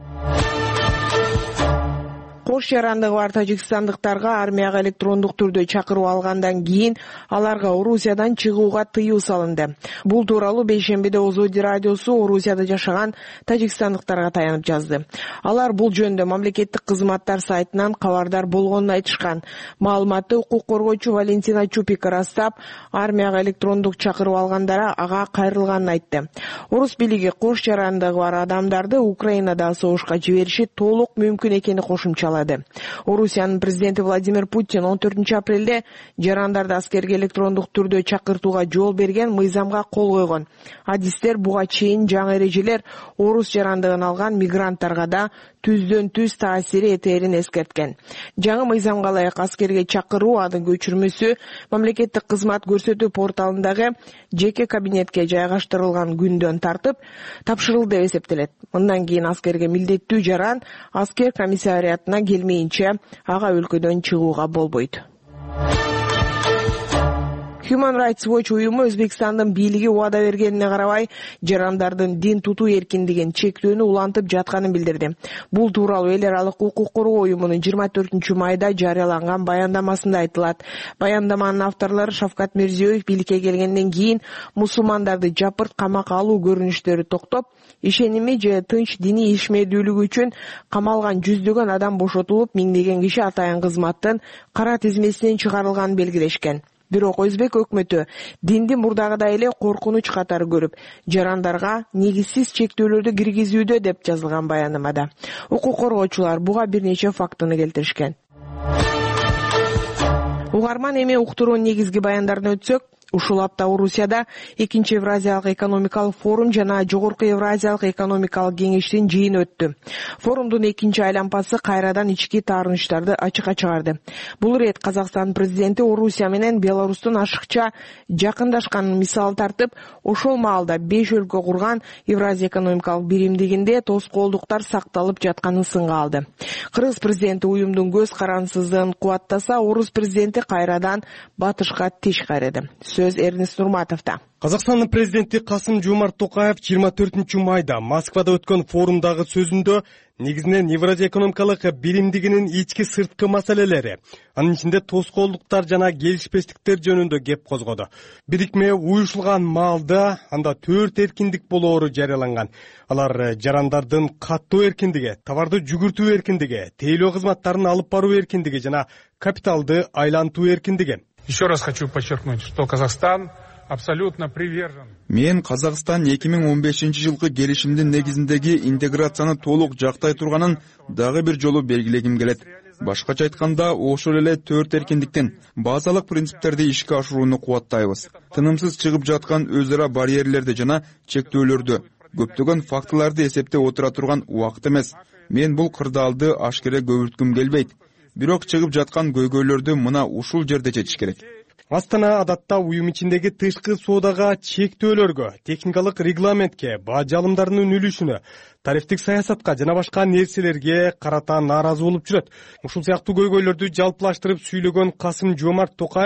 Speaker 12: Кош жарандыгы бар тажикстандыктарга армияга электрондук түрдө чакыруу алгандан кийин аларга Орусиядан чыгууга тыюу салынды. Бул тууралуу бейшембиде Озоди радиосу Орусияда жашаган тажикстандыктарга таянып жазды. Алар бул жөнүндө мамлекеттик кызматтар сайтынан кабардар болгонун айтышкан. Маалыматты укук коргоочу Валентина Чупик ырастап, армияга электрондук чакыруу алгандара ага кайрылганын айтты. Орус бийлиги кош жарандыгы бар адамдарды Украинада согушка жибериши толук мүмкүн экени кошумчалады. Орусиянын президенти Владимир Путин 14 апрелде жарандарды аскерге электрондук түрдө чакыртууга жол берген мыйзамга кол койгон. Адистер буга чейин жаңы эрежелер орус жарандыгын алган мигранттарга да түздөн түз таасири этерин эскерткен. Жаңы мыйзамга ылайык аскерге чакыруу анын көчүрмөсү мамлекеттик кызмат көрсөтүү порталындагы жеке кабинетке жайгаштырылган күндөн тартып тапшырылды деп эсептелет. Мындан кийин аскерге милдеттүү жаран аскер комиссариатына келмейинче ага өлкөдөн чыгууга болбойт. Human Rights Watch уюму Өзбекстандын бийлиги убада бергенине карабай, жарандардын дин тутуу эркиндигин чектөөнү улантып жатканын билдирди. Бул тууралуу эл аралык укук коргоо уюмунун 24 майда жарыяланган баяндамасында айтылат. Баяндаманын авторлору Шавкат Мирзиёев бийликке келгенден кийин мусулмандарды жапырт камакка алуу көрүнүштөрү токтоп, ишеними же тынч диний ишмердүүлүгү үчүн камалган жүздөгөн адам бошотулуп, миңдеген киши атайын кызматтын кара тизмесинен чыгарылганын белгилешкен. Бирок Өзбек өкмөтү динди мурдагыдай эле коркунуч катары көрүп, жарандарга негизсиз чектөөлөрдү киргизүүдө деп жазылган баяндамада. Укук коргоочулар буга бир нече фактыны келтиришкен. Угарман, эми уктуруунун негизги баяндарын өтсөк, ушул апта Орусияда 2 Евразиялык экономикалык форум жана Жогорку Евразиялык экономикалык кеңештин жыйыны өттү. Форумдун 2 айлампасы кайрадан ички таарынычтарды ачыкка чыгарды. Бул ирет Казакстан президенти Орусия менен Беларустун ашыкча жакындашканын мисал тартып, ошол маалда 5 өлкө курган Евразия экономикалык биримдигинде тоскоолдуктар сакталып жатканын сынга алды. Кыргыз президенти уюмдун көз карансыздыгын кубаттаса, орус президенти кайрадан батышка тиш кайрады. Сөз Эрнест Нурматовдо.
Speaker 13: Казакстандын президенти Касым-Жомарт Токаев 24 майда Москвада өткөн форумдагы сөзүндө негизинен Евразия экономикалык биримдигинин ички сырткы маселелери, анын ичинде тоскоолдуктар жана келишпестиктер жөнүндө кеп козгоду. Бирикме уюшулган маалда анда 4 эркиндик болоору жарыяланган. Алар жарандардын каттоо эркиндиги, товарды жүгүртүү эркиндиги, тейлөө кызматтарын алып баруу эркиндиги жана капиталды айлантуу эркиндиги.
Speaker 14: Еще раз хочу подчеркнуть, что Казахстан абсолютно привержен.
Speaker 15: Мен Казакстан 2015-жылкы келишимдин негизиндеги интеграцияны толук жактай турганын дагы бир жолу белгилегим келет. Башкача айтканда, ошол эле 4 эркиндиктин базалык принциптерди ишке ашырууну кубаттайбыз. Тынымсыз чыгып жаткан өз ара барьерлерди жана чектөөлөрдү, көптөгөн фактыларды эсептеп отура турган убакыт эмес. Мен бул кырдаалды ашкере көбүрткүм келбейт. Бирок чыгып жаткан көйгөйлөрдү мына ушул жерде чечиш керек.
Speaker 13: Астана адатта уюм ичиндеги тышкы соодага, чектөөлөргө, техникалык регламентке, баа жалымдарынын үлүшүнө, тарифтик саясатка жана башка нерселерге карата нааразы болуп жүрөт. Ушул сыяктуу көйгөйлөрдү жалпылаштырып сүйлөгөн Касым-Жомарт Токаев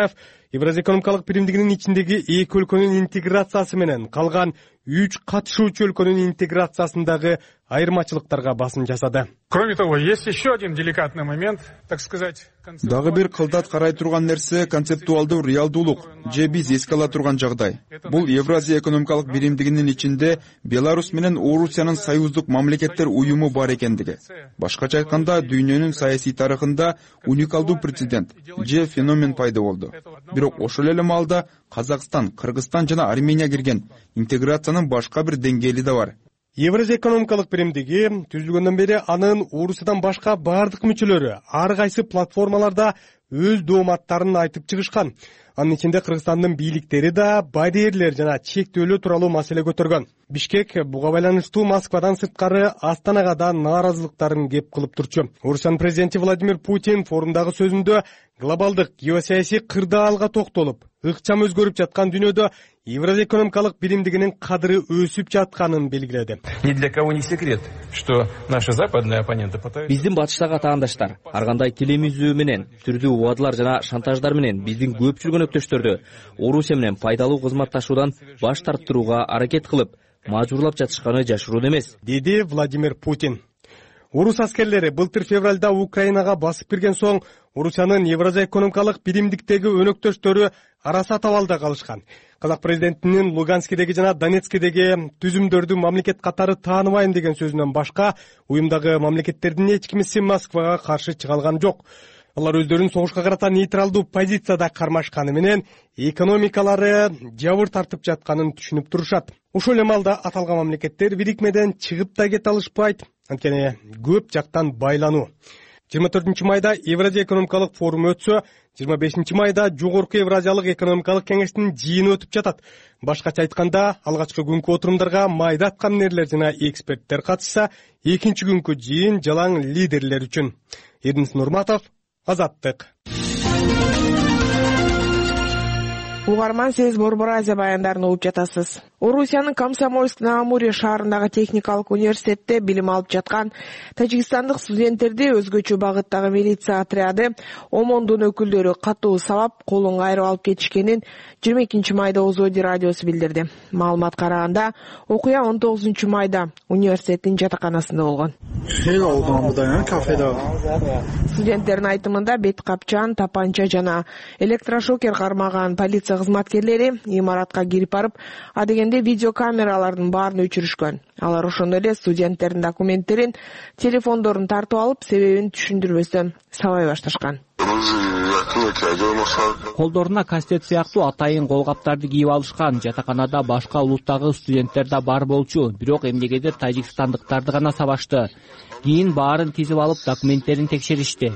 Speaker 13: Евразия экономикалык биримдигинин ичиндеги 2 өлкөнүн интеграциясы менен калган 3 катышуучу өлкөнүн интеграциясындагы айырмачылыктарга басым жасады.
Speaker 14: Кроме того, есть еще один деликатный момент, так сказать.
Speaker 15: Дагы бир кылдат карай турган нерсе концептуалдуу реалдуулук же биз эске ала турган жагдай. Бул Евразия экономикалык биримдигинин ичинде Беларусь менен Орусиянын союздук мамлекеттер уюму бар экендиги. Башкача айтканда, дүйнөнүн саясий тарыхында уникалдуу прецедент же феномен пайда болду. Бирок ошол эле маалда Казакстан, Кыргызстан жана Армения кирген интеграциянын башка бир деңгээли да бар.
Speaker 13: Евразия экономикалык биримдиги түзүлгөндөн бери анын Орусиядан башка бардык мүчөлөрү ар кайсы платформаларда өз дооматтарын айтып чыгышкан. Анын ичинде Кыргызстандын бийликтери да барьерлер жана чектөөлөө тууралуу маселе көтөргөн. Бишкек буга байланыштуу Москвадан сырткары Астанага да нааразылыктарын кеп кылып турчу. Орусиянын президенти Владимир Путин форумдагы сөзүндө глобалдык геосаясий кырдаалга токтолуп, ыкчам өзгөрүп жаткан дүйнөдө Евразия экономикалык биримдигинин кадыры өсүп жатканын белгиледи.
Speaker 16: Ни для кого не секрет, что наши западные оппоненты пытаются...
Speaker 17: Биздин батыштагы атаандаштар ар кандай телемизүү менен, түрдүү убадылар жана шантаждар менен биздин көп жүргөн өктөштөрдү Орусия менен пайдалуу кызматташуудан баш тарттырууга аракет кылып, мажбурлап жатышканы жашыруун эмес,
Speaker 13: деди Владимир Путин. Орус аскерлери былтыр февралда Украинага басып кирген соң Орусиянын Евразия экономикалык биримдиктеги өнөктөштөрү араса табалда калышкан. Казак президентинин Луганскидеги жана Донецкидеги түзүмдөрдү мамлекет катары тааныбайм деген сөзүнөн башка уюмдагы мамлекеттердин эч кимиси Москвага каршы чыга алган жок. Алар өздөрүн согушка карата нейтралдуу позицияда кармашканы менен экономикалары жабыр тартып жатканын түшүнүп турушат. Ошол эле маалда аталган мамлекеттер бирикмеден чыгып да кете алышпайт, анткени көп жактан байлануу. 24 майда Евразия экономикалык форуму өтсө, 25 майда Жогорку Евразиялык экономикалык кеңештин жыйыны өтүп жатат. Башкача айтканда, алгачкы күнкү отурумдарга майда аткамнерлер жана эксперттер катышса, экинчи күнкү жыйын жалаң лидерлер үчүн. Эрдинис Нурматов, Азаттык.
Speaker 12: Угарман, сиз Борбор Азия баяндарын угуп жатасыз. Орусиянын Комсомольск-на-Амуре шаарындагы техникалык университетте билим алып жаткан тажикстандык студенттерди өзгөчө багыттагы милиция отряды ОМОНдун өкүлдөрү катуу сабап, колун кайрып алып кетишкенин 22 майда Озоди радиосу билдирди. Маалымат караганда, окуя 19 майда университеттин жатаканасында болгон. Студенттердин айтымында бет капчан, тапанча жана электрошокер кармаган полиция кызматкерлери имаратка кирип барып, адегенде видеокамералардын баарын өчүрүшкөн. Алар ошондой эле студенттердин документтерин, телефондорун тартып алып, себебин түшүндүрбөстөн сабай башташкан.
Speaker 18: Колдоруна кастет сыяктуу атайын колгаптарды кийип алышкан. Жатаканада башка улуттагы студенттер да бар болчу, бирок эмнегедир тажикстандыктарды гана сабашты. Кийин баарын тизип алып, документтерин текшеришти,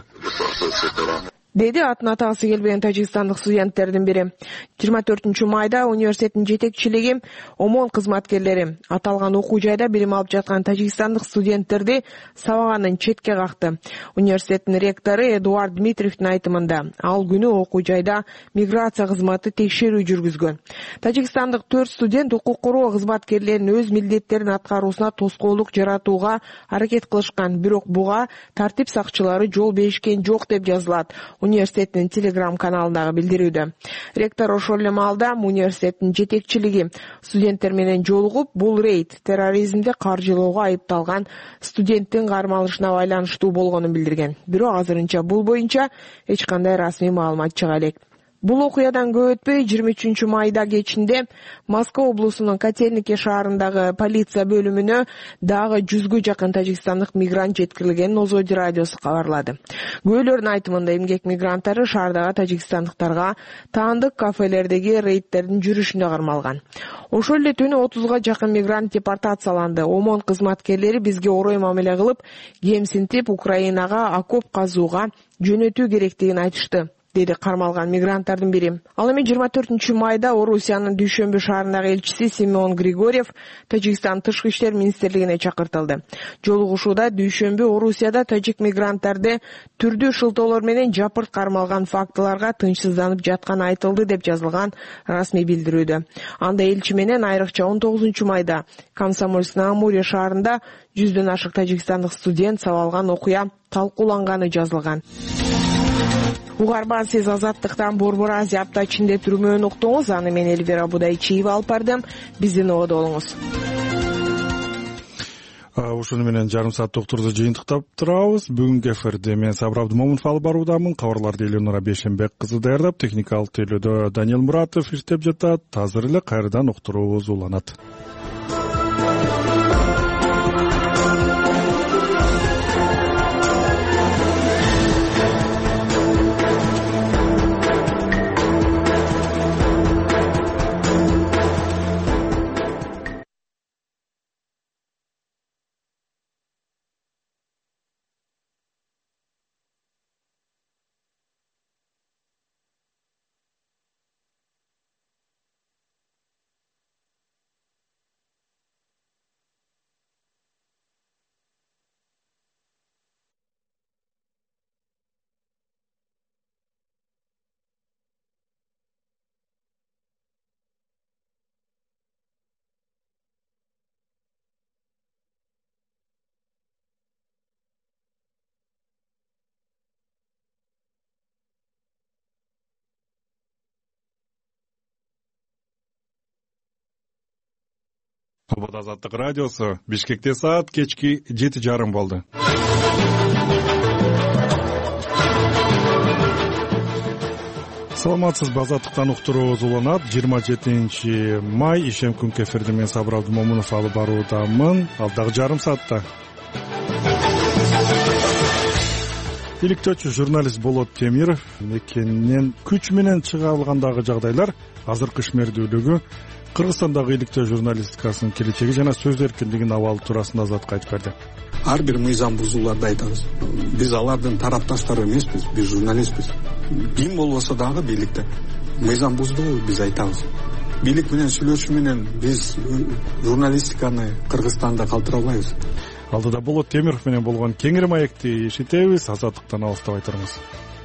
Speaker 12: деди атын атагысы келбеген тажикстандык студенттердин бири. 24 майда университеттин жетекчилиги ОМОН кызматкерлери аталган окуу жайда билим алып жаткан тажикстандык студенттерди сабаганын четке какты. Университеттин ректору Эдуард Дмитриевдин айтымында, ал күнү окуу жайда миграция кызматы текшерүү жүргүзгөн. Тажикстандык 4 студент укук коргоо кызматкерлеринин өз милдеттерин аткаруусуна тоскоолдук жаратууга аракет кылышкан, бирок буга тартип сакчылары жол беришкен жок деп жазылат университеттин телеграм-каналындагы билдирүүдө. Ректор ошол эле маалда университеттин жетекчилиги студенттер менен жолугуп, бул рейд терроризмди каржылоого айыпталган студенттин кармалышына байланыштуу болгонун билдирген. Бирок азырынча бул боюнча эч кандай расмий маалымат чыга элек. Бул окуядан көп өтпөй 23 майда кечинде Москва облусунун Котельники шаарындагы полиция бөлүмүнө дагы 100гө жакын тажикстандык мигрант жеткирилгенин Озоди радиосу кабарлады. Күбөлөрдүн айтымында эмгек мигранттары шаардагы тажикстандыктарга таандык кафелердеги рейдтердин жүрүшүнө кармалган. Ошол эле түнү 30га жакын мигрант депортацияланды. ОМОН кызматкерлери бизге орой мамиле кылып, кемсинтип Украинага окоп казууга жөнөтүү керектигин айтышты, деди кармалган мигранттардын бири. Ал эми 24 майда Орусиянын Дүйшөмбү шаарындагы элчиси Симеон Григорьев Тажикстан тышкы иштер министрлигине чакыртылды. Жолугушууда Дүйшөмбү Орусияда тажик мигранттарды түрдүү шылтоолор менен жапырт кармалган фактыларга тынчсызданып жатканы айтылды деп жазылган расмий билдирүүдө. Анда элчи менен айрыкча 19 майда Комсомольск-на-Амуре шаарында 100дөн ашык тажикстандык студент сабалган окуя талкууланганы жазылган. угарман, сиз Азаттыктан Борбор Азия апта ичинде түрмөөнү уктуңуз. Аны мен Элвира Будайчиева алып бардым. Биздин ободо болуңуз.
Speaker 1: Ушуну менен жарым саат уктурду жыйынтыктап турабыз. Бүгүнкү эфирде мен Сабыр Абдымомунов алып баруудамын. Кабарларды Эленора Бейшенбек кызы даярдап, техникалык тейлөөдө Даниэл Муратов иштеп жатат. Азыр эле кайрадан уктуруубуз уланат. Обод Азаттык радиосу. Бишкекте саат кечки 7:30 болду. Саламатсызбы, Азаттыктан уктуруубуз уланат. 27 май ишем күнкү эфирде мен Сабыр Абдымомунов алып баруудамын. Алдагы жарым саатта иликтөөчү журналист Болот Темиров мекенинен күч менен чыга алгандагы жагдайлар, азыркы ишмердүүлүгү, Кыргызстандагы иликтөө журналистикасынын келечеги жана сөз эркиндигинин абалы туурасында Азатка айтып берди.
Speaker 19: Ар бир мыйзам бузууларды айтабыз. Биз алардын тарапташтары эмеспиз, биз журналистпиз. Ким болбосо дагы бийликте мыйзам бузду биз айтабыз. Бийлик менен сүйлөшүү менен биз журналистиканы Кыргызстанда калтырабайбыз.
Speaker 1: Алдыда Болот Темиров менен болгон кеңири маекти ишитебиз. Азаттыктан алыстабай туруңуз.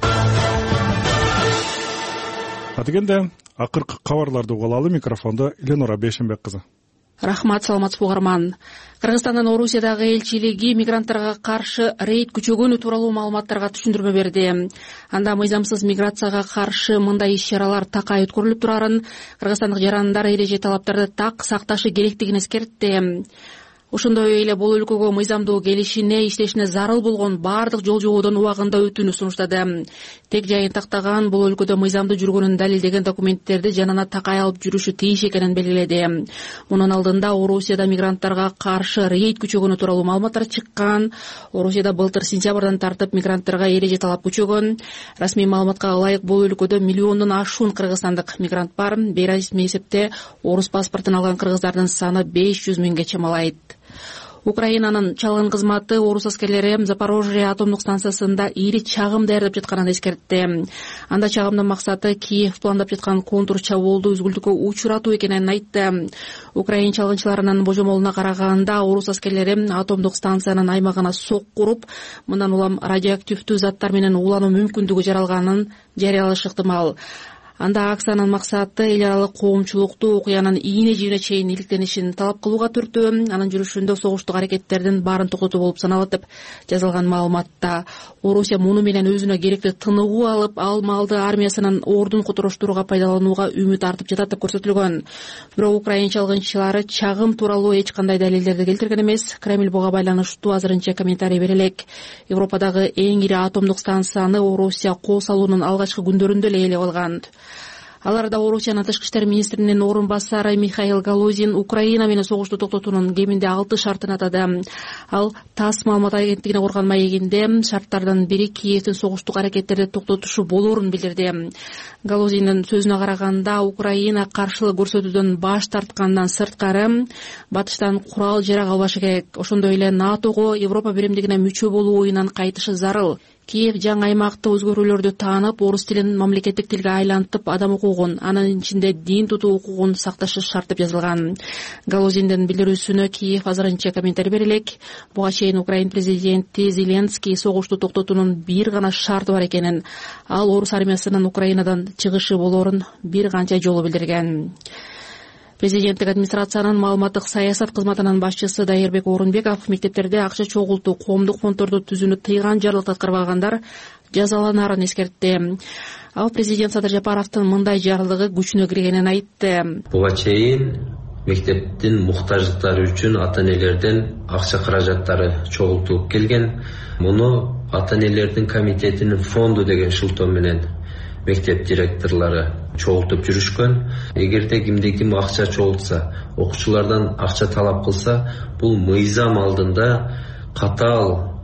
Speaker 1: Адегенде акыркы кабарларды угулалы. Микрофондо Эленора Бейшенбек кызы.
Speaker 4: Рахмат, саламатсызбы угарман. Кыргызстандын Орусиядагы элчилиги мигранттарга каршы рейд күчөгөнү тууралуу маалыматтарга түшүндүрмө берди. Анда мыйзамсыз миграцияга каршы мындай иш-чаралар такай өткөрүлүп турарын, кыргызстандык жарандар эреже талаптарды так сакташы керектигин эскертти. Ошондой эле бул өлкөгө мыйзамдуу келишине, иштешине зарыл болгон баардык жол жободон убагында өтүүнү сунуштады. Тек жайын тактаган, бул өлкөдө мыйзамдуу жүргөнүн далилдеген документтерди жанына такай алып жүрүшү тийиш экенин белгиледи. Мунун алдында Орусияда мигранттарга каршы рейд күчөгөнү тууралуу маалыматтар чыккан. Орусияда былтыр сентябрдан тартып мигранттарга эреже талап күчөгөн. Расмий маалыматка ылайык бул өлкөдө миллиондон ашуун кыргызстандык мигрант бар. Бейресми эсепте орус паспортун алган кыргыздардын саны 500 миңге чамалайт. Украинанын чалгын кызматы орус аскерлери Запорожье атомдук станциясында ири чагым даярдап жатканын эскертти. Анда чагымдын максаты Киев пландап жаткан контур чабуулду үзгүлтүккө учуратуу экенин айтты. Украин чалгынчыларынын божомолуна караганда орус аскерлери атомдук станциянын аймагына сок куруп, мындан улам радиоактивдүү заттар менен уулануу мүмкүндүгү жаралганын жарыялашы ыктымал. Анда акциянын максаты эл аралык коомчулукту окуянын ийне жибине чейин иликтенишин талап кылууга түртүү. Анын жүрүшүндө согуштук аракеттердин баарын токтотуу болуп саналат деп жазылган маалыматта. Орусия муну менен өзүнө керектүү тыныгуу алып, ал малды армиясынын ордун котуруштурууга пайдаланууга үмүт артып жатат деп көрсөтүлгөн. Бирок украин чалгынчылары чагым тууралуу эч кандай далилдерди келтирген эмес. Кремль буга байланыштуу азырынча комментарий бере элек. Европадагы эң ири атомдук станцияны Орусия кол салуунун алгачкы күндөрүндө эле ээлеп алган. Аларда Орусиянын тышкы иштер министринин орун басары Михаил Галузин Украина менен согушту токтотуунун кеминде 6 шартын атады. Ал ТАСС маалымат агенттигине курган маегинде шарттардын бири Киевдин согуштук аракеттерди токтотушу болоорун билдирди. Галузиндин сөзүнө караганда, Украина каршылык көрсөтүүдөн баш тарткандан сырткары батыштан курал жарак албашы керек. Ошондой эле НАТОго, Европа биримдигине мүчө болуу оюнан кайтышы зарыл. Киев жаңы аймакта өзгөрүүлөрдү таанып, орус тилин мамлекеттик тилге айлантып, адам укугун, анын ичинде дин тутуу укугун сакташы шарт деп жазылган. Галузиндин билдирүүсүнө Киев азырынча комментарий бере элек. Буга чейин Украин президенти Зеленский согушту токтотуунун бир гана шарты бар экенин, ал орус армиясынын Украинадан чыгышы болоорун бир канча жолу билдирген. Президенттик администрациянын маалыматтык саясат кызматынын башчысы Дайырбек Орунбеков мектептерде акча чогултуу, коомдук фонддорду түзүүнү тыйган жарлыкты аткарбагандар жазаланарын эскертти. Ал президент Садыр Жапаровдун мындай жарлыгы күчүнө киргенин айтты.
Speaker 5: Буга чейин мектептин муктаждыктары үчүн ата энелерден акча каражаттары чогултулуп келген. Муну ата энелердин комитетинин фонду деген шылтоо менен мектеп директорлору чогултуп жүрүшкөн. Эгерде ким акча чогултса, окуучулардан акча талап кылса, бул мыйзам алдында катаал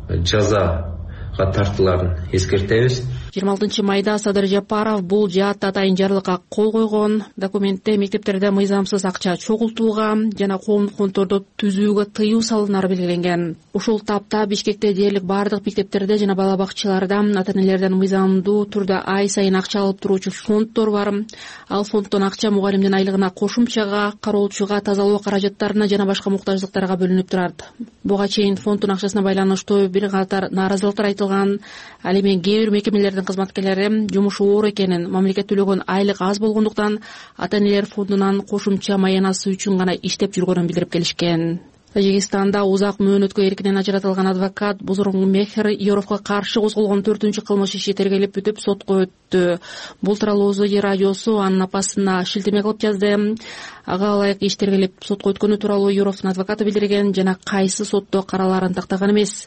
Speaker 5: жазага тартыларын эскертебиз.
Speaker 4: 26-майда Садыр Жапаров бул жаатта атайын жарлыкка кол койгон. Документте мектептерде мыйзамсыз акча чогултууга жана коомдук фонддорду түзүүгө тыюу салынары белгиленген. Ушул тапта Бишкекте дээрлик бардык мектептерде жана бала бакчаларда ата энелерден мыйзамдуу түрдө ай сайын акча алып туруучу фонддор бар. Ал фонддон акча мугалимдин айлыгына, кошумчага, кароочуга, тазалоо каражаттарына жана башка муктаждыктарга бөлүнүп турат. Буга чейин фонддун акчасына байланыштуу бир катар нааразылыктар айтылган. Ал эми кээ бир мекемелердин кызматкерлери жумушу оор экенин, мамлекет төлөгөн айлык аз болгондуктан ата энелер фондунан кошумча маянасы үчүн гана иштеп жүргөнүн билдирип келишкен. Тажикстанда узак мөөнөткө эркинен ажыратылган адвокат Бузургмехер Юровго каршы козголгон 4-кылмыш иши тергелип бүтүп сотко өттү. Бул тууралуу ОЗО радиосу анын апасына шилтеме кылып жазды. Ага ылайык иш тергелип сотко өткөнү тууралуу Юровдун адвокаты билдирген жана кайсы сотто каралаарын тактаган эмес.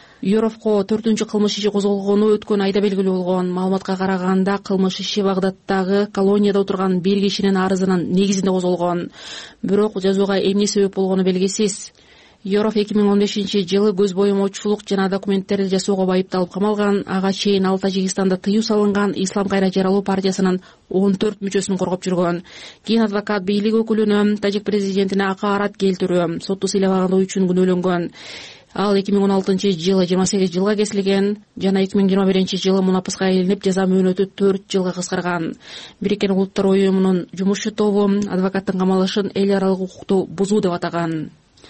Speaker 4: Юровго 4-кылмыш иши козголгону өткөн айда белгилүү болгон. Маалыматка караганда кылмыш иши Багдадтагы колонияда отурган бир кишинин арызынын негизинде козголгон. Бирок жазууга эмне себеп болгону белгисиз. Юров 2015-жылы көз боемоочулук жана документтерди жасоого байыпталып камалган. Ага чейин ал Тажикстанда тыюу салынган Ислам кайра жаралуу партиясынын 14 мүчөсүн коргоп жүргөн. Кийин адвокат бийлик өкүлүнө тажик президентине акаарат келтирүү, сотту сыйламагандыгы үчүн күнөөлөнгөн. Ал 2016-жылы 28 жылга кесилген жана 2021-жылы мунапаска илинип жаза мөөнөтү 4 жылга кыскарган. Бириккен Улуттар уюмунун жумушчу тобу адвокаттын камалышын эл аралык укукту бузуу деп атаган.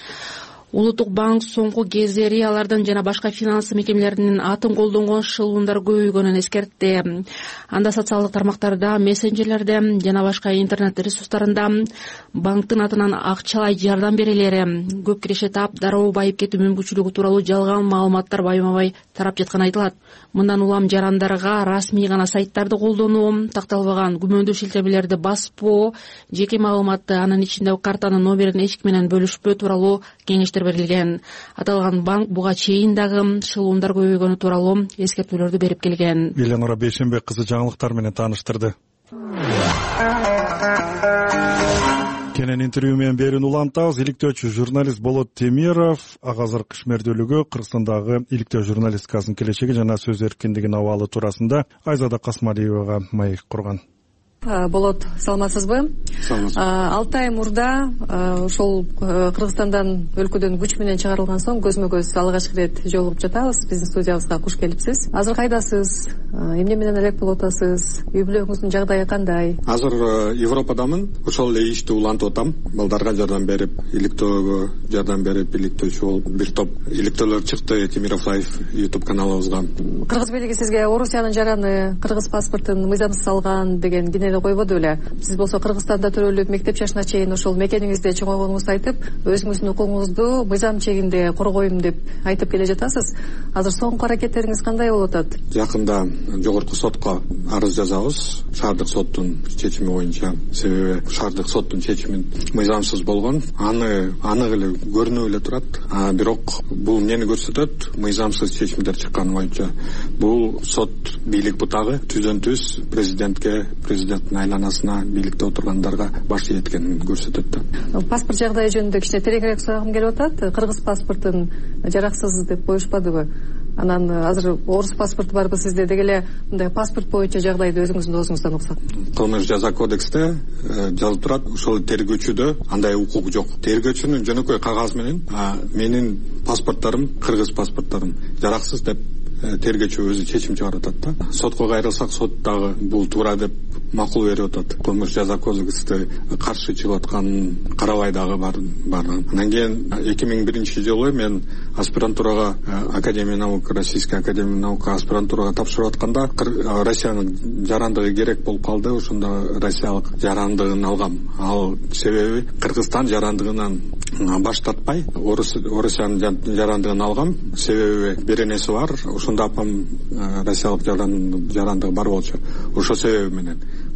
Speaker 4: Улуттук банк соңку кездери алардын жана башка финанс мекемелеринин атын колдонгон шылуундар көбөйгөнүн эскертти. Анда социалдык тармактарда, мессенджерлерде жана башка интернет ресурстарында банктын атынан акчалай жардам берелери көп киреше тап дароо байып кетүү мүмкүнчүлүгү тууралуу жалган маалыматтар байма-бай тарап жатканы айтылат. Мындан улам жарандарга расмий гана сайттарды колдонуу, такталбаган күмөндүү шилтемелерди баспоо, жеке маалыматты, анын ичинде картанын номерин эч ким менен бөлүшпөө тууралуу кеңештер берилген. Аталган банк буга чейин дагы шылуундар көбөйгөнү тууралуу эскертүүлөрдү берип келген.
Speaker 1: Эленора Бейшенбек кызы жаңылыктар менен тааныштырды. Кенен интервью менен берүүнү улантабыз. Иликтөөчү журналист Болот Темиров ага азыр кышмердүүлүгү Кыргызстандагы иликтөө журналистикасынын келечеги жана сөз эркиндигинин абалы туурасында Айзада Касмалиевага маек курган.
Speaker 20: Болот, саламатсызбы? 6 ай мурда ошол Кыргызстандан, өлкөдөн күч менен чыгарылган соң көзмө көз алгачкы ирет жолугуп жатабыз. Биздин студиябызга куш келипсиз. Азыр кайдасыз? Эмне менен элек болуп атасыз? Үй бүлөңүздүн жагдайы кандай?
Speaker 19: Азыр Европадамын. Ошол эле ишти улантып атам. Балдарга жардам берип, иликтөөгө жардам берип, иликтөөчү болуп бир топ иликтөөлөр чыкты Темиров Лайф YouTube каналыбызга.
Speaker 20: Кыргыз бийлиги сизге Орусиянын жараны, кыргыз паспортун мыйзамсыз алган деген койбоду эле. Сиз болсо Кыргызстанда төрөлүп, мектеп жашына чейин ошол мекениңизде чоңойгонуңузду айтып, өзүңүздүн укугуңузду мыйзам чегинде коргойм деп айтып келе жатасыз. Азыр соңку аракеттериңиз кандай болуп атат?
Speaker 19: Жакында жогорку сотко арыз жазабыз, шаардык соттун чечими боюнча. Себеби шаардык соттун чечими мыйзамсыз болгон. Аны анык эле көрүнүп эле турат. Бирок бул эмнени көрсөтөт? Мыйзамсыз чечимдер чыкканы боюнча бул сот бийлик бутагы түздөн-түз президентке, президенттин айланасына, бийликте отургандарга баш ийеткенин көрсөтөт да.
Speaker 20: Паспорт жагдайы жөнүндө кичине тереңирээк сурагым келип атат. Кыргыз паспортун жараксыз деп коюшпадыбы? Анан азыр орус паспорту барбы сизде? Деги эле мындай паспорт боюнча жагдайды өзүңүздүн оозуңуздан уксак.
Speaker 19: Кылмыш жаза кодексте жазылып турат, ошол тергөөчүдө андай укук жок. Тергөөчүнүн жөнөкөй кагаз менен менин паспорттарым, кыргыз паспорттарым жараксыз деп тергөөчү өзү чечим чыгарып атат да. Сотко кайрылсак, сот дагы бул туура деп макул берип атат. Кылмыш жаза кодексте каршы чыгып атканын карабай дагы бар. Анан кийин 2001-жылы мен аспирантурага Академия наук, Российская академия наук аспирантурага тапшырып атканда Россиянын жарандыгы керек болуп калды. Ошондо Россиялык жарандыгын алгам. Ал себеби Кыргызстан жарандыгынан баш тартпай Орусиянын жарандыгын алгам. Себеби беренеси бар. Ошондо апам Россиялык жарандыгы бар болчу. Ошол себеби менен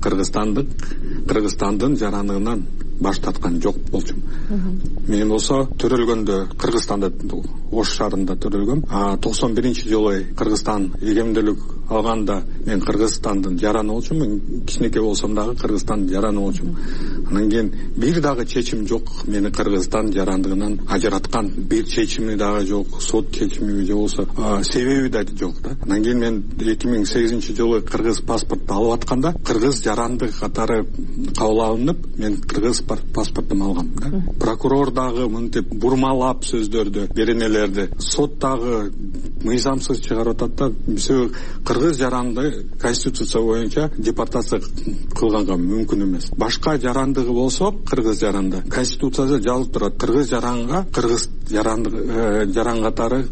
Speaker 19: Кыргызстандын жарандыгынан баш тарткан жок болчумун. Мен болсо төрөлгөндө Кыргызстанда, Ош шаарында төрөлгөм. 91-жылы Кыргызстан эгемдүүлүк алганда мен Кыргызстандын жараны болчумун. Кичинекей болсом дагы Кыргызстандын жараны болчумун. Анан кийин бир дагы чечим жок. Мени Кыргызстан жарандыгынан ажыраткан бир чечими дагы жок. Сот чечими же болсо себеби да жок да. Анан кийин мен 2008-жылы кыргыз паспорту алып атканда кыргыз жарандык катары кабыл алынып, мен кыргыз паспортун алгам да. Прокурор дагы мынтип бурмалап сөздөрдү, беренелерди, сот дагы мыйзамсыз чыгарып атат да. Себеби кыргыз жаранды конституция боюнча депортация кылганга мүмкүн эмес. Башка жарандыгы болсо, кыргыз жаранды конституцияда жазылып турат. Кыргыз жаранга кыргыз жаран катары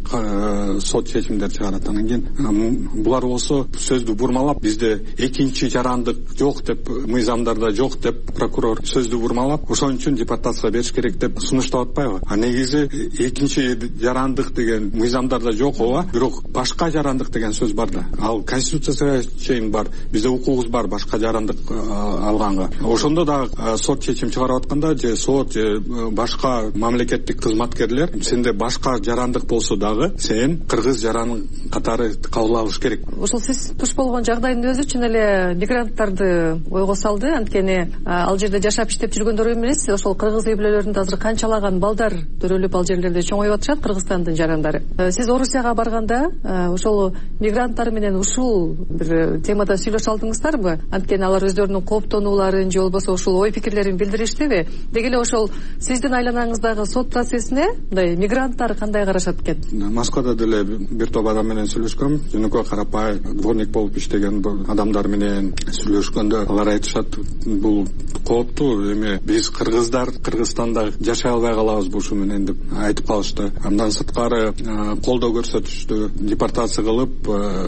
Speaker 19: сот чечимдер чыгарат. Анан кийин булар болсо сөздү бурмалап, бизде экинчи жарандык жок деп, мыйзамдарда жок деп прокурор сөздү бурмалап, ошон үчүн депортация бериш керек деп сунуштап атпайбы? Негизи экинчи жарандык деген мыйзамдарда жок ооба, бирок башка жарандык деген сөз бар да. Ал конституцияга чейин бар. Бизде укугубуз бар башка жарандык алганга. Ошондо да сот чечим чыгарып атканда, же сот же башка мамлекеттик кызматкерлер, сенде башка жарандык болсо дагы сен кыргыз жараны катары кабыл алыш керек.
Speaker 20: Ошол сиз туш болгон жагдайдын өзү чын эле мигранттарды ойго салды. Анткени ал жерде жашап иштеп жүргөндөр эмес, ошол кыргыз үй бүлөлөрүндө азыр канчалаган балдар төрөлүп ал жерлерде чоңоюп атышат, Кыргызстандын жарандары. Сиз Орусияга барганда ошол мигранттар менен ушул бир темада сүйлөшө алдыңыздарбы? Анткени алар өздөрүнүн кооптонууларын же болбосо ушул ой пикирлерин билдириштиби? Деги эле ошол сиздин айланаңыздагы сот процессине мындай мигранттар кандай карашат экен?
Speaker 19: Москвада деле бир топ адам менен сүйлөшкөм. Жөнөкөй карапай дворник болуп иштеген адамдар менен сүйлөшкөндө алар айтышат, бул кооптуу, эми биз кыргыздар Кыргызстанда жашай албай калабыз бушу менен деп айтып калышты. Андан сырткары колдоо көрсөтүштү. Депортация кылып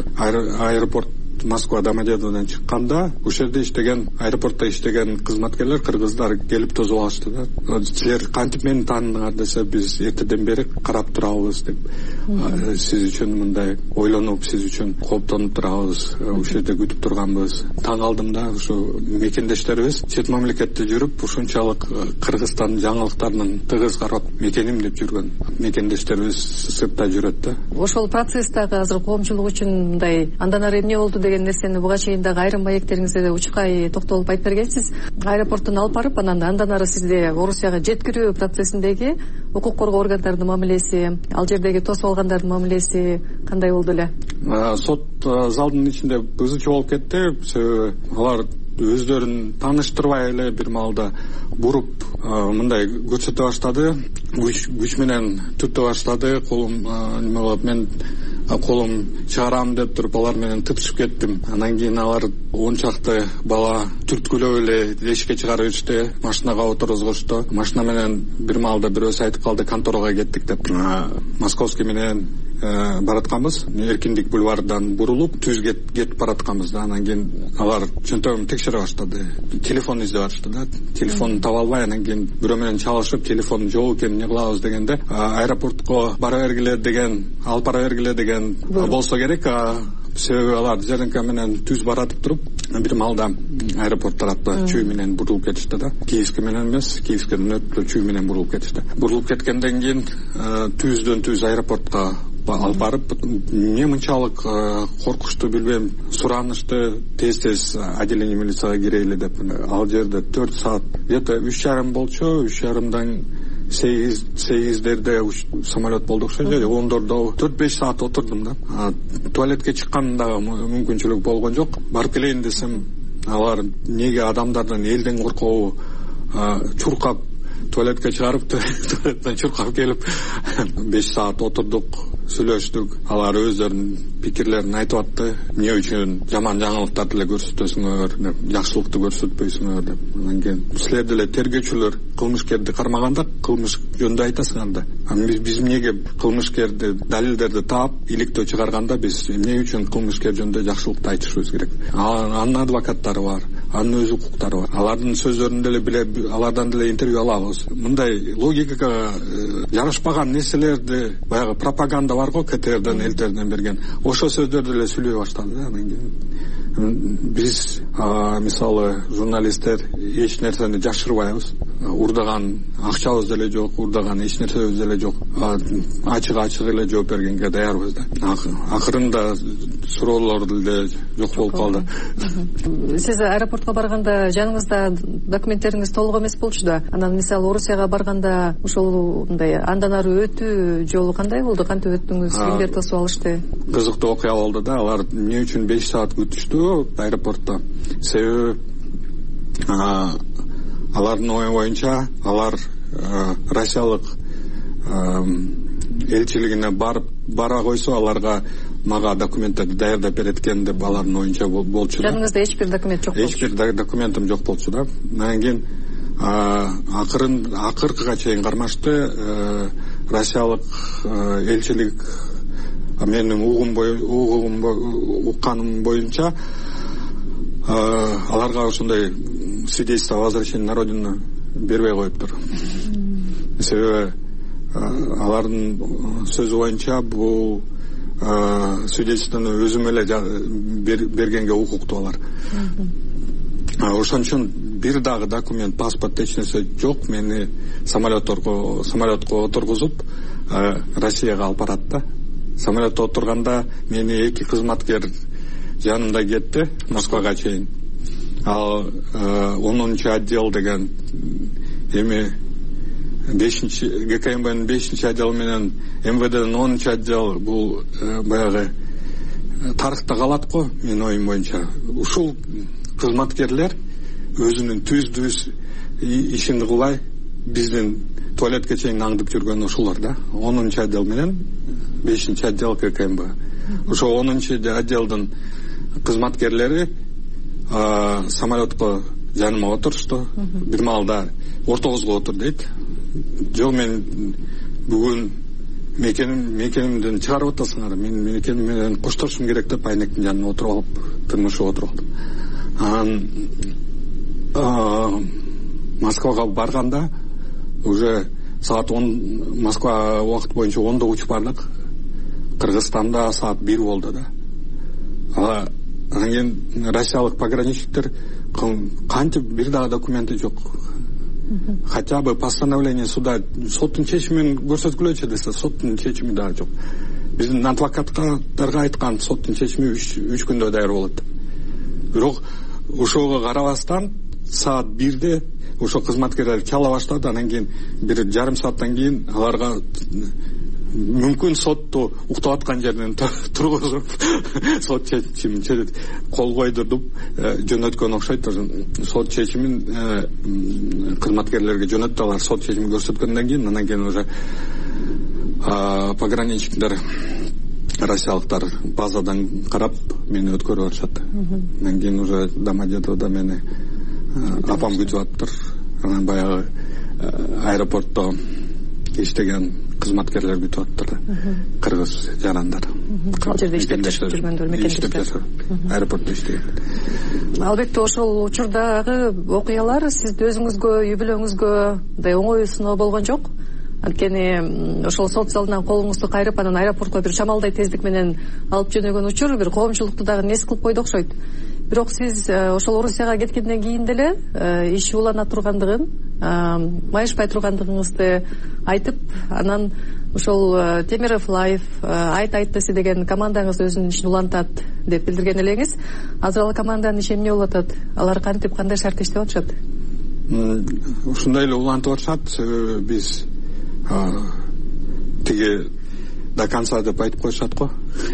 Speaker 19: аэропорт Москва Домодедовдон чыкканда, ошол жерде иштеген, аэропортто иштеген кызматкерлер кыргыздар келип тосуп алышты да. Силер кантип мени тааныңар десе, биз эртеден бери карап турабыз деп. Сиз үчүн мындай ойлонуп, сиз үчүн кооптонуп турабыз, ошол жерде күтүп турганбыз. Таң алдым да, ушу мекендештерибиз чет мамлекетте жүрүп, ушунчалык Кыргызстан жаңылыктарынын тыгыз карап мекеним деп жүргөн мекендештерибиз сыртта жүрөт да.
Speaker 20: Ошол процесстагы азыр коомчулук үчүн мындай андан ары эмне болду деген нерсени буга чейин дагы айрым маектериңизде учкай токтолуп айтып бергенсиз. Аэропорттон алып барып, андан ары сизде Орусияга жеткирүү процессиндеги укук коргоо органдарынын мамилеси, ал жердеги тосуп алгандардын мамилеси кандай болду эле?
Speaker 19: Сот залдын ичинде бызычу болуп кетти. Себеби алар өздөрүн тааныштырбай эле бир маалда буруп мындай көрсөтө баштады, күч менен түртө баштады. Колум неме болот, мен колум чыгарам деп туруп алар менен тыпышып кеттим. Анан кийин алар 10 чакты бала түрткүлөп эле эшикке чыгарып жиберишти, машинага отургузушту. Машина менен бир маалда бирөөсү айтып калды, конторага кеттик деп. Московский менен баратканбыз, Эркиндик бульвардан бурулуп түз кетип баратканбыз да. Анан кийин алар чөнтөгүмдү текшере баштады, телефон издеп баштады да. Телефонун таба албай, анан кийин бирөө менен чалышып, телефон жок экен, эмне кылабыз дегенде, аэропортко бара бергиле деген, алып бара бергиле деген болсо керек. Себеби алар жеринка менен түз баратып туруп, бир маалда аэропорт тарапта чүй менен бурулуп кетишти да. Киевский менен эмес, Киевскиден өтүп чүй менен бурулуп кетишти. Бурулуп кеткенден кийин түздөн түз аэропортко алып барып, эмне мынчалык коркушту билбейм, суранышты тез отделение милицияга кирели деп. Ал жерде 4 саат, где-то 3,5 болчу, 3,5дан 8-8дерде самолет болду окшойт, 10дордо 4-5 саат отурдум да. Туалетке чыкканда мүмкүнчүлүк болгон жок. Барып келейин десем, алар неге адамдардан элден коркобу, чуркап туалетке чыгарып, туалеттен чуркап келип 5 саат отурдук, сүйлөштүк. Алар өздөрүнүн пикирлерин айтып атты. Эмне үчүн жаман жаңылыктарды эле көрсөтөсүңөр деп, жакшылыкты көрсөтпөйсүңөр деп. Анан кийин силер деле тергөөчүлөр кылмышкерди кармаганда кылмыш жөнүндө айтасыңар да. Биз эмнеге кылмышкерди, далилдерди таап, иликтөө чыгарганда биз эмне үчүн кылмышкер жөнүндө жакшылыкты айтышыбыз керек? Анын адвокаттары бар. анын өз укуктары бар. Алардын сөздөрүн деле биле, алардан деле интервью алабыз. Мындай логикага жарашпаган нерселерди, баягы пропаганда бар го, КТРден, элтерден берген, ошол сөздөрдү эле сүйлөй баштады. Анан кийин биз мисалы журналисттер эч нерсени жашырбайбыз. Урдаган акчабыз деле жок, урдаган эч нерсебиз деле жок. Ачык эле жооп бергенге даярбыз да. Акырында суроолор деле жок болуп калды.
Speaker 20: Сиз аэропортко барганда жаныңызда документтериңиз толук эмес болчу да. Анан мисалы Орусияга барганда ошол мындай андан ары өтүү жолу кандай болду? Кантип өттүңүз? Кимдер тосуп алышты?
Speaker 19: Кызыктуу окуя болду да. Алар эмне үчүн 5 саат күтүштү аэропортто? Себеби алардын ою боюнча алар Россиялык элчилигине бара койсо аларга мага документтерди даярдап берет экен деп алардын оюнча болчу да.
Speaker 20: Жаныңызда эч бир документ жок болчу?
Speaker 19: Эч бир документим жок болчу да. Анан кийин акыркыга чейин кармашты Россиялык элчилик менин укканым боюнча аларга ошондой свидетельство о возвращении на родину бербей коюптур. Себеби алардын сөзү боюнча бул свидетельствону өзүм эле бергенге укуктуу алар. Ошон үчүн бир дагы документ, паспорт эч нерсе жок. Мени самолетко отургузуп Россияга алып барат да. Самолетто отурганда мени 2 кызматкер жанымда кетти Москвага чейин. Ал 10-чу отдел деген эми ГКМБнын 5-чи отделы менен МВДдин 10-чу отдел бул баягы тарыхта калат го, менин оюм боюнча. Ушул кызматкерлер өзүнүн түз ишин кылбай биздин туалетке чейин аңдып жүргөн ушулар да. 10-чу отдел менен 5-чи отдел ГКМБ. Ошол 10-чу отделдин кызматкерлери самолетко жаныма отурушту. Бир маалда ортобузга отур дейт. Жок, мен бүгүн мекенимден чыгарып атасыңар, мен мекеним менен коштошушум керек деп айнектин жанына отуруп алып, тырмышып отуруп алдым. Анан Москвага барганда уже саат 10 Москва убакыт боюнча 10-да учуп бардык. Кыргызстанда саат 1 болду да. Анан кийин россиялык пограничниктер кантип бир дагы документи жок. Хотя бы постановление суда, соттун чечимин көрсөткүлөчү десе, соттун чечими дагы жок. Биздин адвокаттарга айткан соттун чечими 3 күндө даяр болот. Бирок ошого карабастан саат 1-де ошо кызматкерлер чала баштады. Анан кийин 1,5 сааттан кийин аларга мүмкүн сотту уктап аткан жерден тургузуп сот чечимин кол койдурдуп жөнөткөн окшойт. Сот чечимин кызматкерлерге жөнөттү. Сот чечимин көрсөткөндөн кийин анан кийин уже пограничниктер россиялыктар базадан карап мени өткөрүп барышат. Анан кийин уже Домодедовдо мени апам күтүп атыптыр. Анан баягы аэропортто иштеген кызматкерлер күтүп атыптыр. Кыргыз жарандар.
Speaker 20: Кал жерде иштеп жүргөндөр, мекендештер.
Speaker 19: Аэропортто иштеген.
Speaker 20: Албетте ошол учурдагы окуялар сиздин өзүңүзгө, үй бүлөңүзгө мындай оңой сыноо болгон жок. Анткени ошол сот залынан колуңузду кайрып анан аэропортко бир шамалдай тездик менен алып жөнөгөн учур бир коомчулукту дагы нес кылып койду окшойт. Бирок сиз ошол Орусияга кеткенден кийин деле иш улана тургандыгын, майышпай тургандыгыңызды айтып, анан ошол Темиров Лайф, айт десе деген командаңыз өзүнүн ишин улантат деп билдирген элеңиз. Азыр ал команданын иши эмне болуп атат? Алар кантип, кандай шарт иштеп атышат?
Speaker 19: Ушундай эле улантып атышат. Себеби биз тиги до конца деп айтып коюшат го.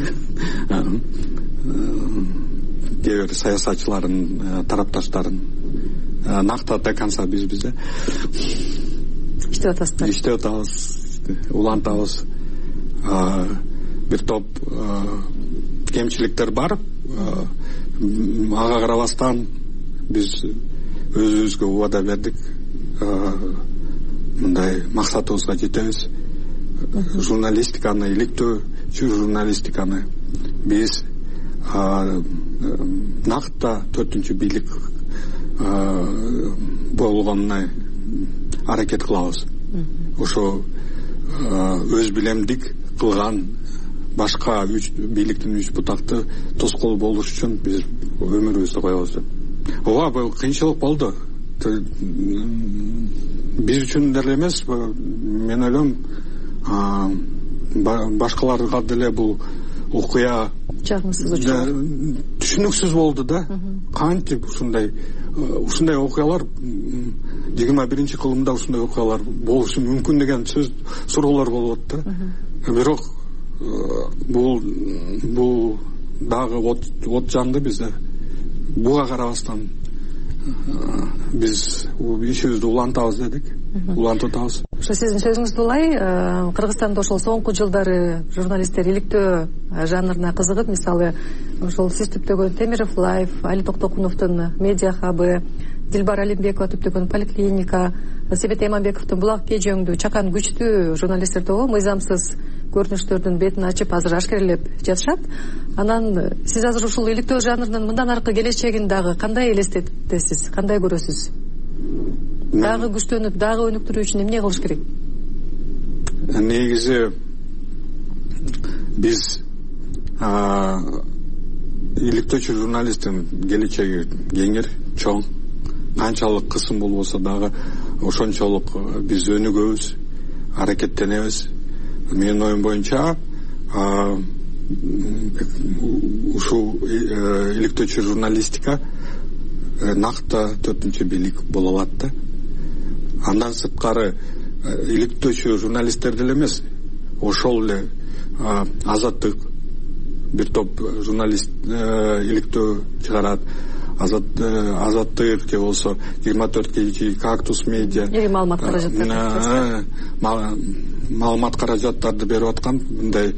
Speaker 19: Кээ бир саясатчылардын тарапташтарын накта до конца бизде
Speaker 20: иштеп атасыздар.
Speaker 19: Иштеп атабыз, улантабыз. Бир топ кемчиликтер бар. Ага карабастан биз өзүбүзгө убада бердик. Мындай максатыбызга жетебиз. Журналистиканы иликтөө, журналистиканы биз накта 4-бийлик болгонуна аракет кылабыз. Ошо өз билемдик кылган башка бийликтин үч бутакты тоскоол болуш үчүн биз өмүрүбүздү коебуз деп. Ооба, бул кыйынчылык болду. Биз үчүн деле эмес, мен ойлойм, башкаларга деле бул окуя
Speaker 20: жагымсыз
Speaker 19: түшүнүксүз болду да. Кантип ушундай окуялар 21 кылымда ушундай окуялар болушу мүмкүн деген суроолор болуп атты. Бирок бул дагы от жанды бизде. Буга карабастан биз ишибизди улантабыз дедик. Улантып атабыз.
Speaker 20: Ошо сиздин сөзүңүздө улай, Кыргызстанда ошол соңку жылдары журналисттер иликтөө жанрына кызыгып, мисалы, ошол сиз түптөгөн Темиров Лайф, Али Токтокуновдун Медиа хабы, Дилбар Алимбекова түптөгөн Поликлиника, Себет Эмамбековдун Булак Кежөңдү чакан күчтүү журналисттер тобу мыйзамсыз көрүнүштөрдүн бетин ачып, азыр ашкерелеп жатышат. Анан сиз азыр ушул иликтөө жанрынын мындан аркы келечегин дагы кандай элестетесиз, кандай көрөсүз? Дагы күчтөнүп, дагы өнүктүрүү үчүн эмне кылыш керек?
Speaker 19: Негизи биз иликтөөчү журналисттин келечеги кеңир, чоң. Канчалык кысым болбосо дагы ошончолук биз өнүгөбүз, аракеттенебиз. Менин оюм боюнча ушул иликтөөчү журналистика накта 4-ч бийлик боло алат да. Андан сырткары иликтөөчү журналисттер деле эмес, ошол эле Азаттык бир топ журналист иликтөө чыгарат. Азаттык же болсо 24 Кактус медиа маалымат каражаттарды берип аткан. Мындай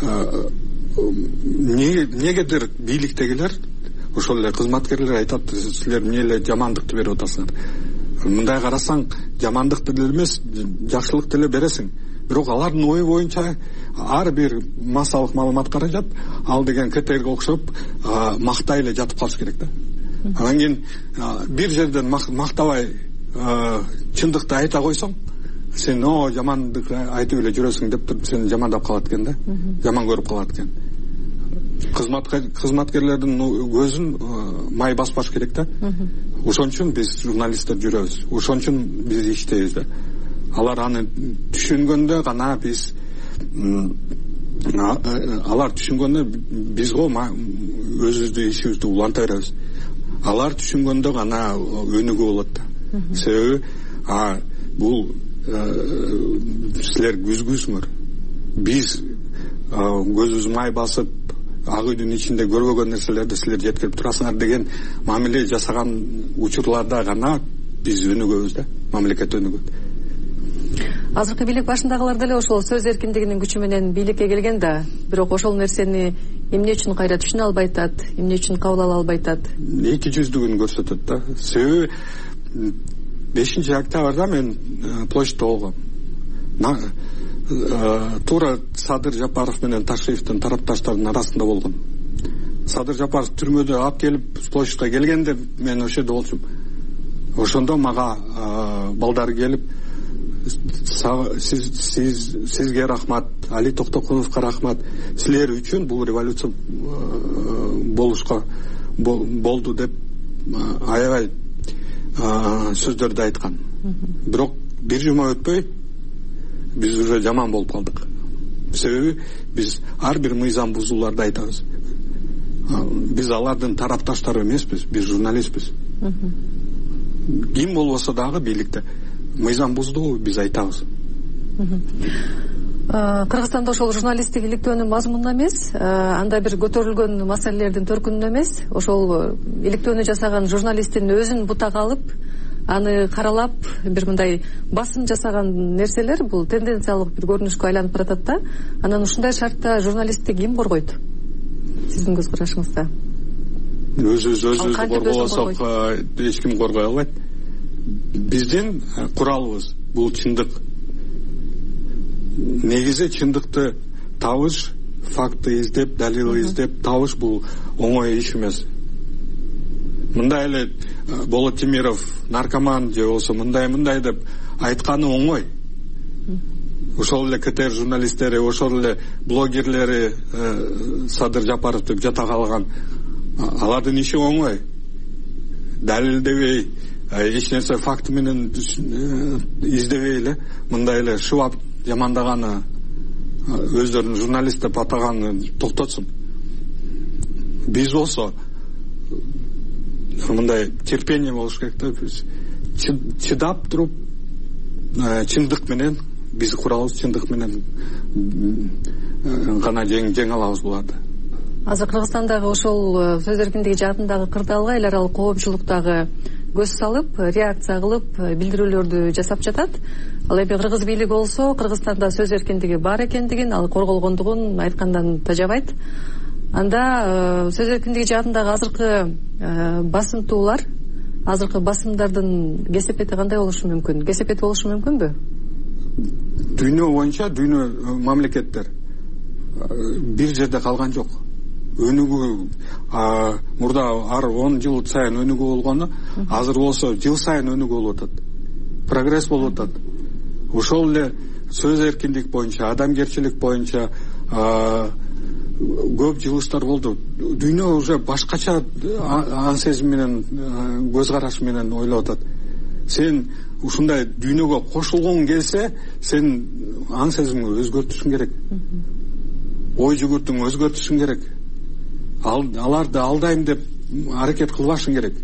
Speaker 19: негедир бийликтегилер, ошол эле кызматкерлер айтат, силер эмне эле жамандыкты берип атасыңар. Мындай карасаң, жамандыкты деле эмес, жакшылыкты деле бересиң. Бирок алардын ою боюнча ар бир массалык маалымат каражат ал деген кетерге окшоп мактай эле жатып калыш керек да. Анан кийин бир жерден мактабай чындыкты айта койсоң, сен жамандык айтып эле жүрөсүң деп туруп сени жамандап калат экен да, жаман көрүп калат экен. Кызматкерлердин көзүн май баспаш керек да. Ошон үчүн биз журналисттер жүрөбүз. Ошон үчүн биз иштейбиз да. Алар аны түшүнгөндө гана биз биз го өзүбүздү ишибизди уланта беребиз. Алар түшүнгөндө гана өнүгүү болот да. Себеби бул силер күзгүсүңөр. Биз көзүбүз май басып ак үйдүн ичинде көрбөгөн нерселерди силер жеткирип турасыңар деген мамиле жасаган учурларда гана биз өнүгөбүз да, мамлекет өнүгөт.
Speaker 20: Азыркы бийлик башындагылар деле ошол сөз эркиндигинин күчү менен бийликке келген да, бирок ошол нерсени эмне үчүн кайра түшүнө албай атат, эмне үчүн кабыл ала албай атат?
Speaker 19: Эки жүздүгүн көрсөтөт да. Себеби 5-октябрда мен площадьта болгом. Туура Садыр Жапаров менен Ташиевдин тарапташтарынын арасында болгон. Садыр Жапаров түрмөдө алып келип площадька келгенде мен ошол жерде болчумун. Ошондо мага балдар келип, сизге рахмат, Али Токтокуновго рахмат, силер үчүн бул революция болушка болду деп аябай сөздөрдү айткан. Бирок бир жума өтпөй биз уже жаман болуп калдык. Себеби биз ар бир мыйзам бузууларды айтабыз. Биз алардын тарапташтары эмеспиз, биз журналистпиз. Ким болбосо дагы бийликте мыйзам бузду, биз айтабыз.
Speaker 20: Кыргызстанда ошол журналисттик иликтөөнүн мазмунуна эмес, анда бир көтөрүлгөн маселелердин төркүнүнө эмес, ошол иликтөөнү жасаган журналисттин өзүн бутак алып, аны каралап, бир мындай басым жасаган нерселер бул тенденциялык бир көрүнүшкө айланып баратат да. Анан ушундай шартта журналистти ким коргойт? Сиздин көз карашыңызда?
Speaker 19: Өзүбүздү коргобосок эч ким коргой албайт. Биздин куралыбыз бул чындык. Негизи чындыкты табыш, факты издеп, далил издеп табыш бул оңой иш эмес. мындай эле Болот Темиров наркоман же болбосо мындай деп айтканы оңой. Ошол эле КТР журналисттери, ошол эле блогерлери Садыр Жапаров деп жата калган. Алардын иши оңой. Далилдебей, эч нерсе факты менен издебей эле мындай эле шыбап жамандаганы, өздөрүн журналист деп атаганы токтотсун. Биз болсо мындай терпение болуш керек да. Чыдап туруп, чындык менен биз курабыз, чындык менен гана жеңе алабыз буларды.
Speaker 20: Азыр Кыргызстандагы ошол сөз эркиндиги жаатындагы кырдаалга эл аралык коомчулук дагы көз салып, реакция кылып, билдирүүлөрдү жасап жатат. Ал эми кыргыз бийлиги болсо Кыргызстанда сөз эркиндиги бар экендигин, ал корголгондугун айткандан тажабайт. Анда сөз эркиндиги жаатындагы азыркы басымтуулар, азыркы басымдардын кесепети кандай болушу мүмкүн? Кесепети болушу мүмкүнбү?
Speaker 19: Дүйнө боюнча, дүйнө мамлекеттер бир жерде калган жок. Өнүгүү мурда ар 10 жыл сайын өнүгүү болгону, азыр болсо жыл сайын өнүгүү болуп атат. Прогресс болуп атат. Ошол эле сөз эркиндик боюнча, адамгерчилик боюнча көп жылыштар болду. Дүйнө уже башкача ан сезим менен, көз караш менен ойлоп атат. Сен ушундай дүйнөгө кошулгоң келсе, сен ан сезимди өзгөртүшүң керек. Ой жүгүртүң өзгөртүшүң керек. Аларды алдайм деп аракет кылбашың керек.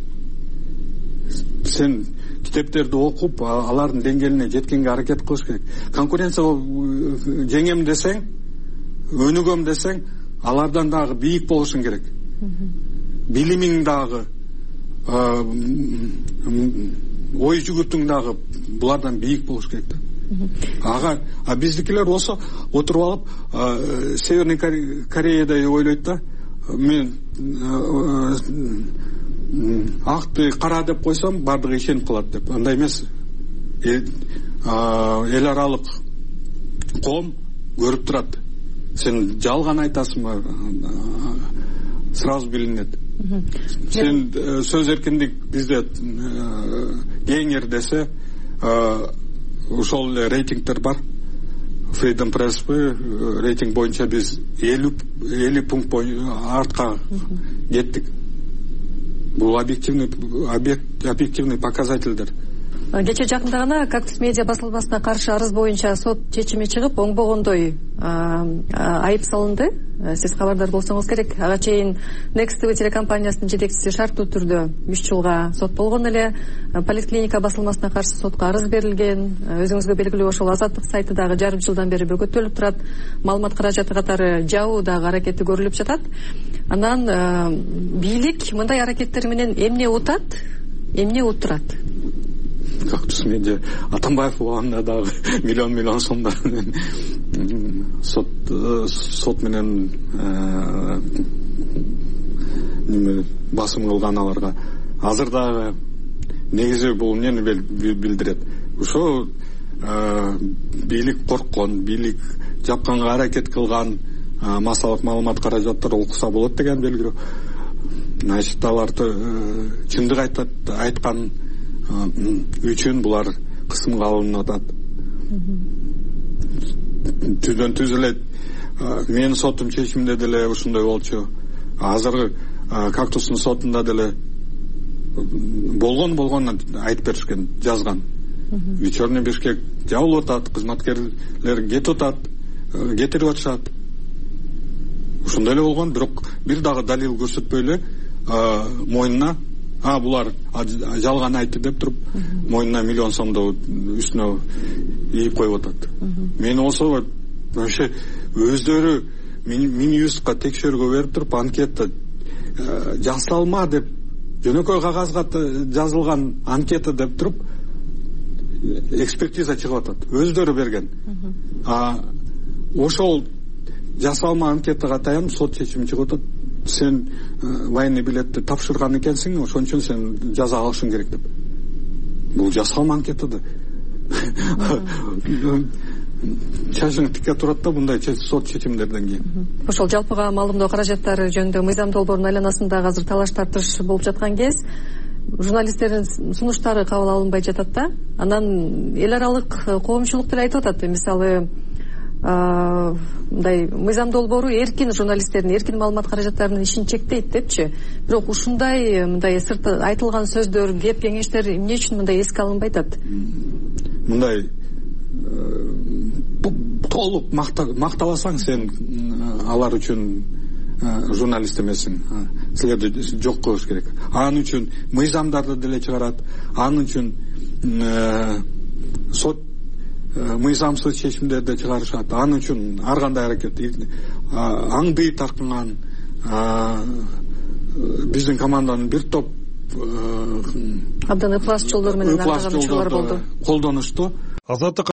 Speaker 19: Сен китептерди окуп, алардын деңгээлине жеткенге аракет кылыш керек. Конкуренция жеңем десең, өнүгөм десең, алардан дагы бийик болушуң керек. Билимиң дагы, ой жүгүртүң дагы булардан бийик болуш керек да. Биздикилер болсо отуруп алып, Северный Кореяда ойлойт да, мен акты кара деп койсом бардыгы ишенип калат деп. Андай эмес. Эл аралык коом көрүп турат. Сен жалган айтасыңбы, сразу билинет. Сен сөз эркиндик бизде кеңер десе, ошол эле рейтингдер бар. Freedom Press рейтинг боюнча биз 50 пункт артка кеттик. Бул объективный показательдер.
Speaker 20: Кече жакында гана Кактус медиа басылмасына каршы арыз боюнча сот чечими чыгып, оңбогондой айып салынды. Сиз кабардар болсоңуз керек. Ага чейин Next TV телекомпаниясынын жетекчиси шарттуу түрдө 3 жылга сот болгон эле. Поликлиника басылмасына каршы сотко арыз берилген. Өзүңүзгө белгилүү ошол Азаттык сайты дагы жарым жылдан бери бөгөттөлүп турат. Маалымат каражаты катары жабуу дагы аракети көрүлүп жатат. Анан бийлик мындай аракеттер менен эмне утат, эмне уттурат?
Speaker 19: Кактус медиа Атамбаев болгондо дагы миллион сомдор сот менен басым кылган аларга. Азыр дагы негизи бул эмнени билдирет? Ошо бийлик корккон, бийлик жапканга аракет кылган массалык маалымат каражаттар окуса болот деген белгилүү. Значит, аларды чындык айткан үчүн булар кысымга алынып атат. Түздөн түз эле менин сотум чечиминде деле ушундай болчу. Азыр Кактустун сотунда деле болгонун айтып беришкен, жазган. Вечерний Бишкек жабылып атат, кызматкерлер кетип атат, кетирип атышат. Ушундай эле болгон, бирок бир дагы далил көрсөтпөй эле мойнуна булар жалган айтты деп туруп мойнуна миллион сомду үстүнө ийип коюп атат. Мен болсо вообще өздөрү Минюстка текшерүүгө берип туруп анкета жасалма деп жөнөкөй кагазга жазылган анкета деп туруп экспертиза чыгып атат. Өздөрү берген. Ошол жасалма анкетага таянып сот чечими чыгып атат. Сен военный билетти тапшырган экенсиң, ошон үчүн сен жаза алышың керек деп. Бул жасалма анкета да. чачың тикке турат да мындай сот чечимдерден кийин.
Speaker 20: Ошол жалпыга маалымдоо каражаттары жөнүндө мыйзам долбоорунун айланасында азыр талаш тартыш болуп жаткан кез журналисттердин сунуштары кабыл алынбай жатат да. Анан эл аралык коомчулук деле айтып атат. Мисалы мындай мыйзам долбоору эркин журналисттердин эркин маалымат каражаттарынын ишин чектейт депчи. Бирок ушундай мындай сырт айтылган сөздөр, кеп кеңештер эмне үчүн мындай эске алынбай атат?
Speaker 19: Мындай толук макталасаң сен алар үчүн журналист эмессиң. Силерди жок кылыш керек. Анын үчүн мыйзамдарды деле чыгарат. Анын үчүн сот мыйзамсыз чечимдерди чыгарышат. Анын үчүн ар кандай аракет аңдый таркынган биздин команданын бир топ
Speaker 20: абдан ыплас жолдор менен аркаган учурлар болду.
Speaker 19: Колдонушту.
Speaker 1: Азаттык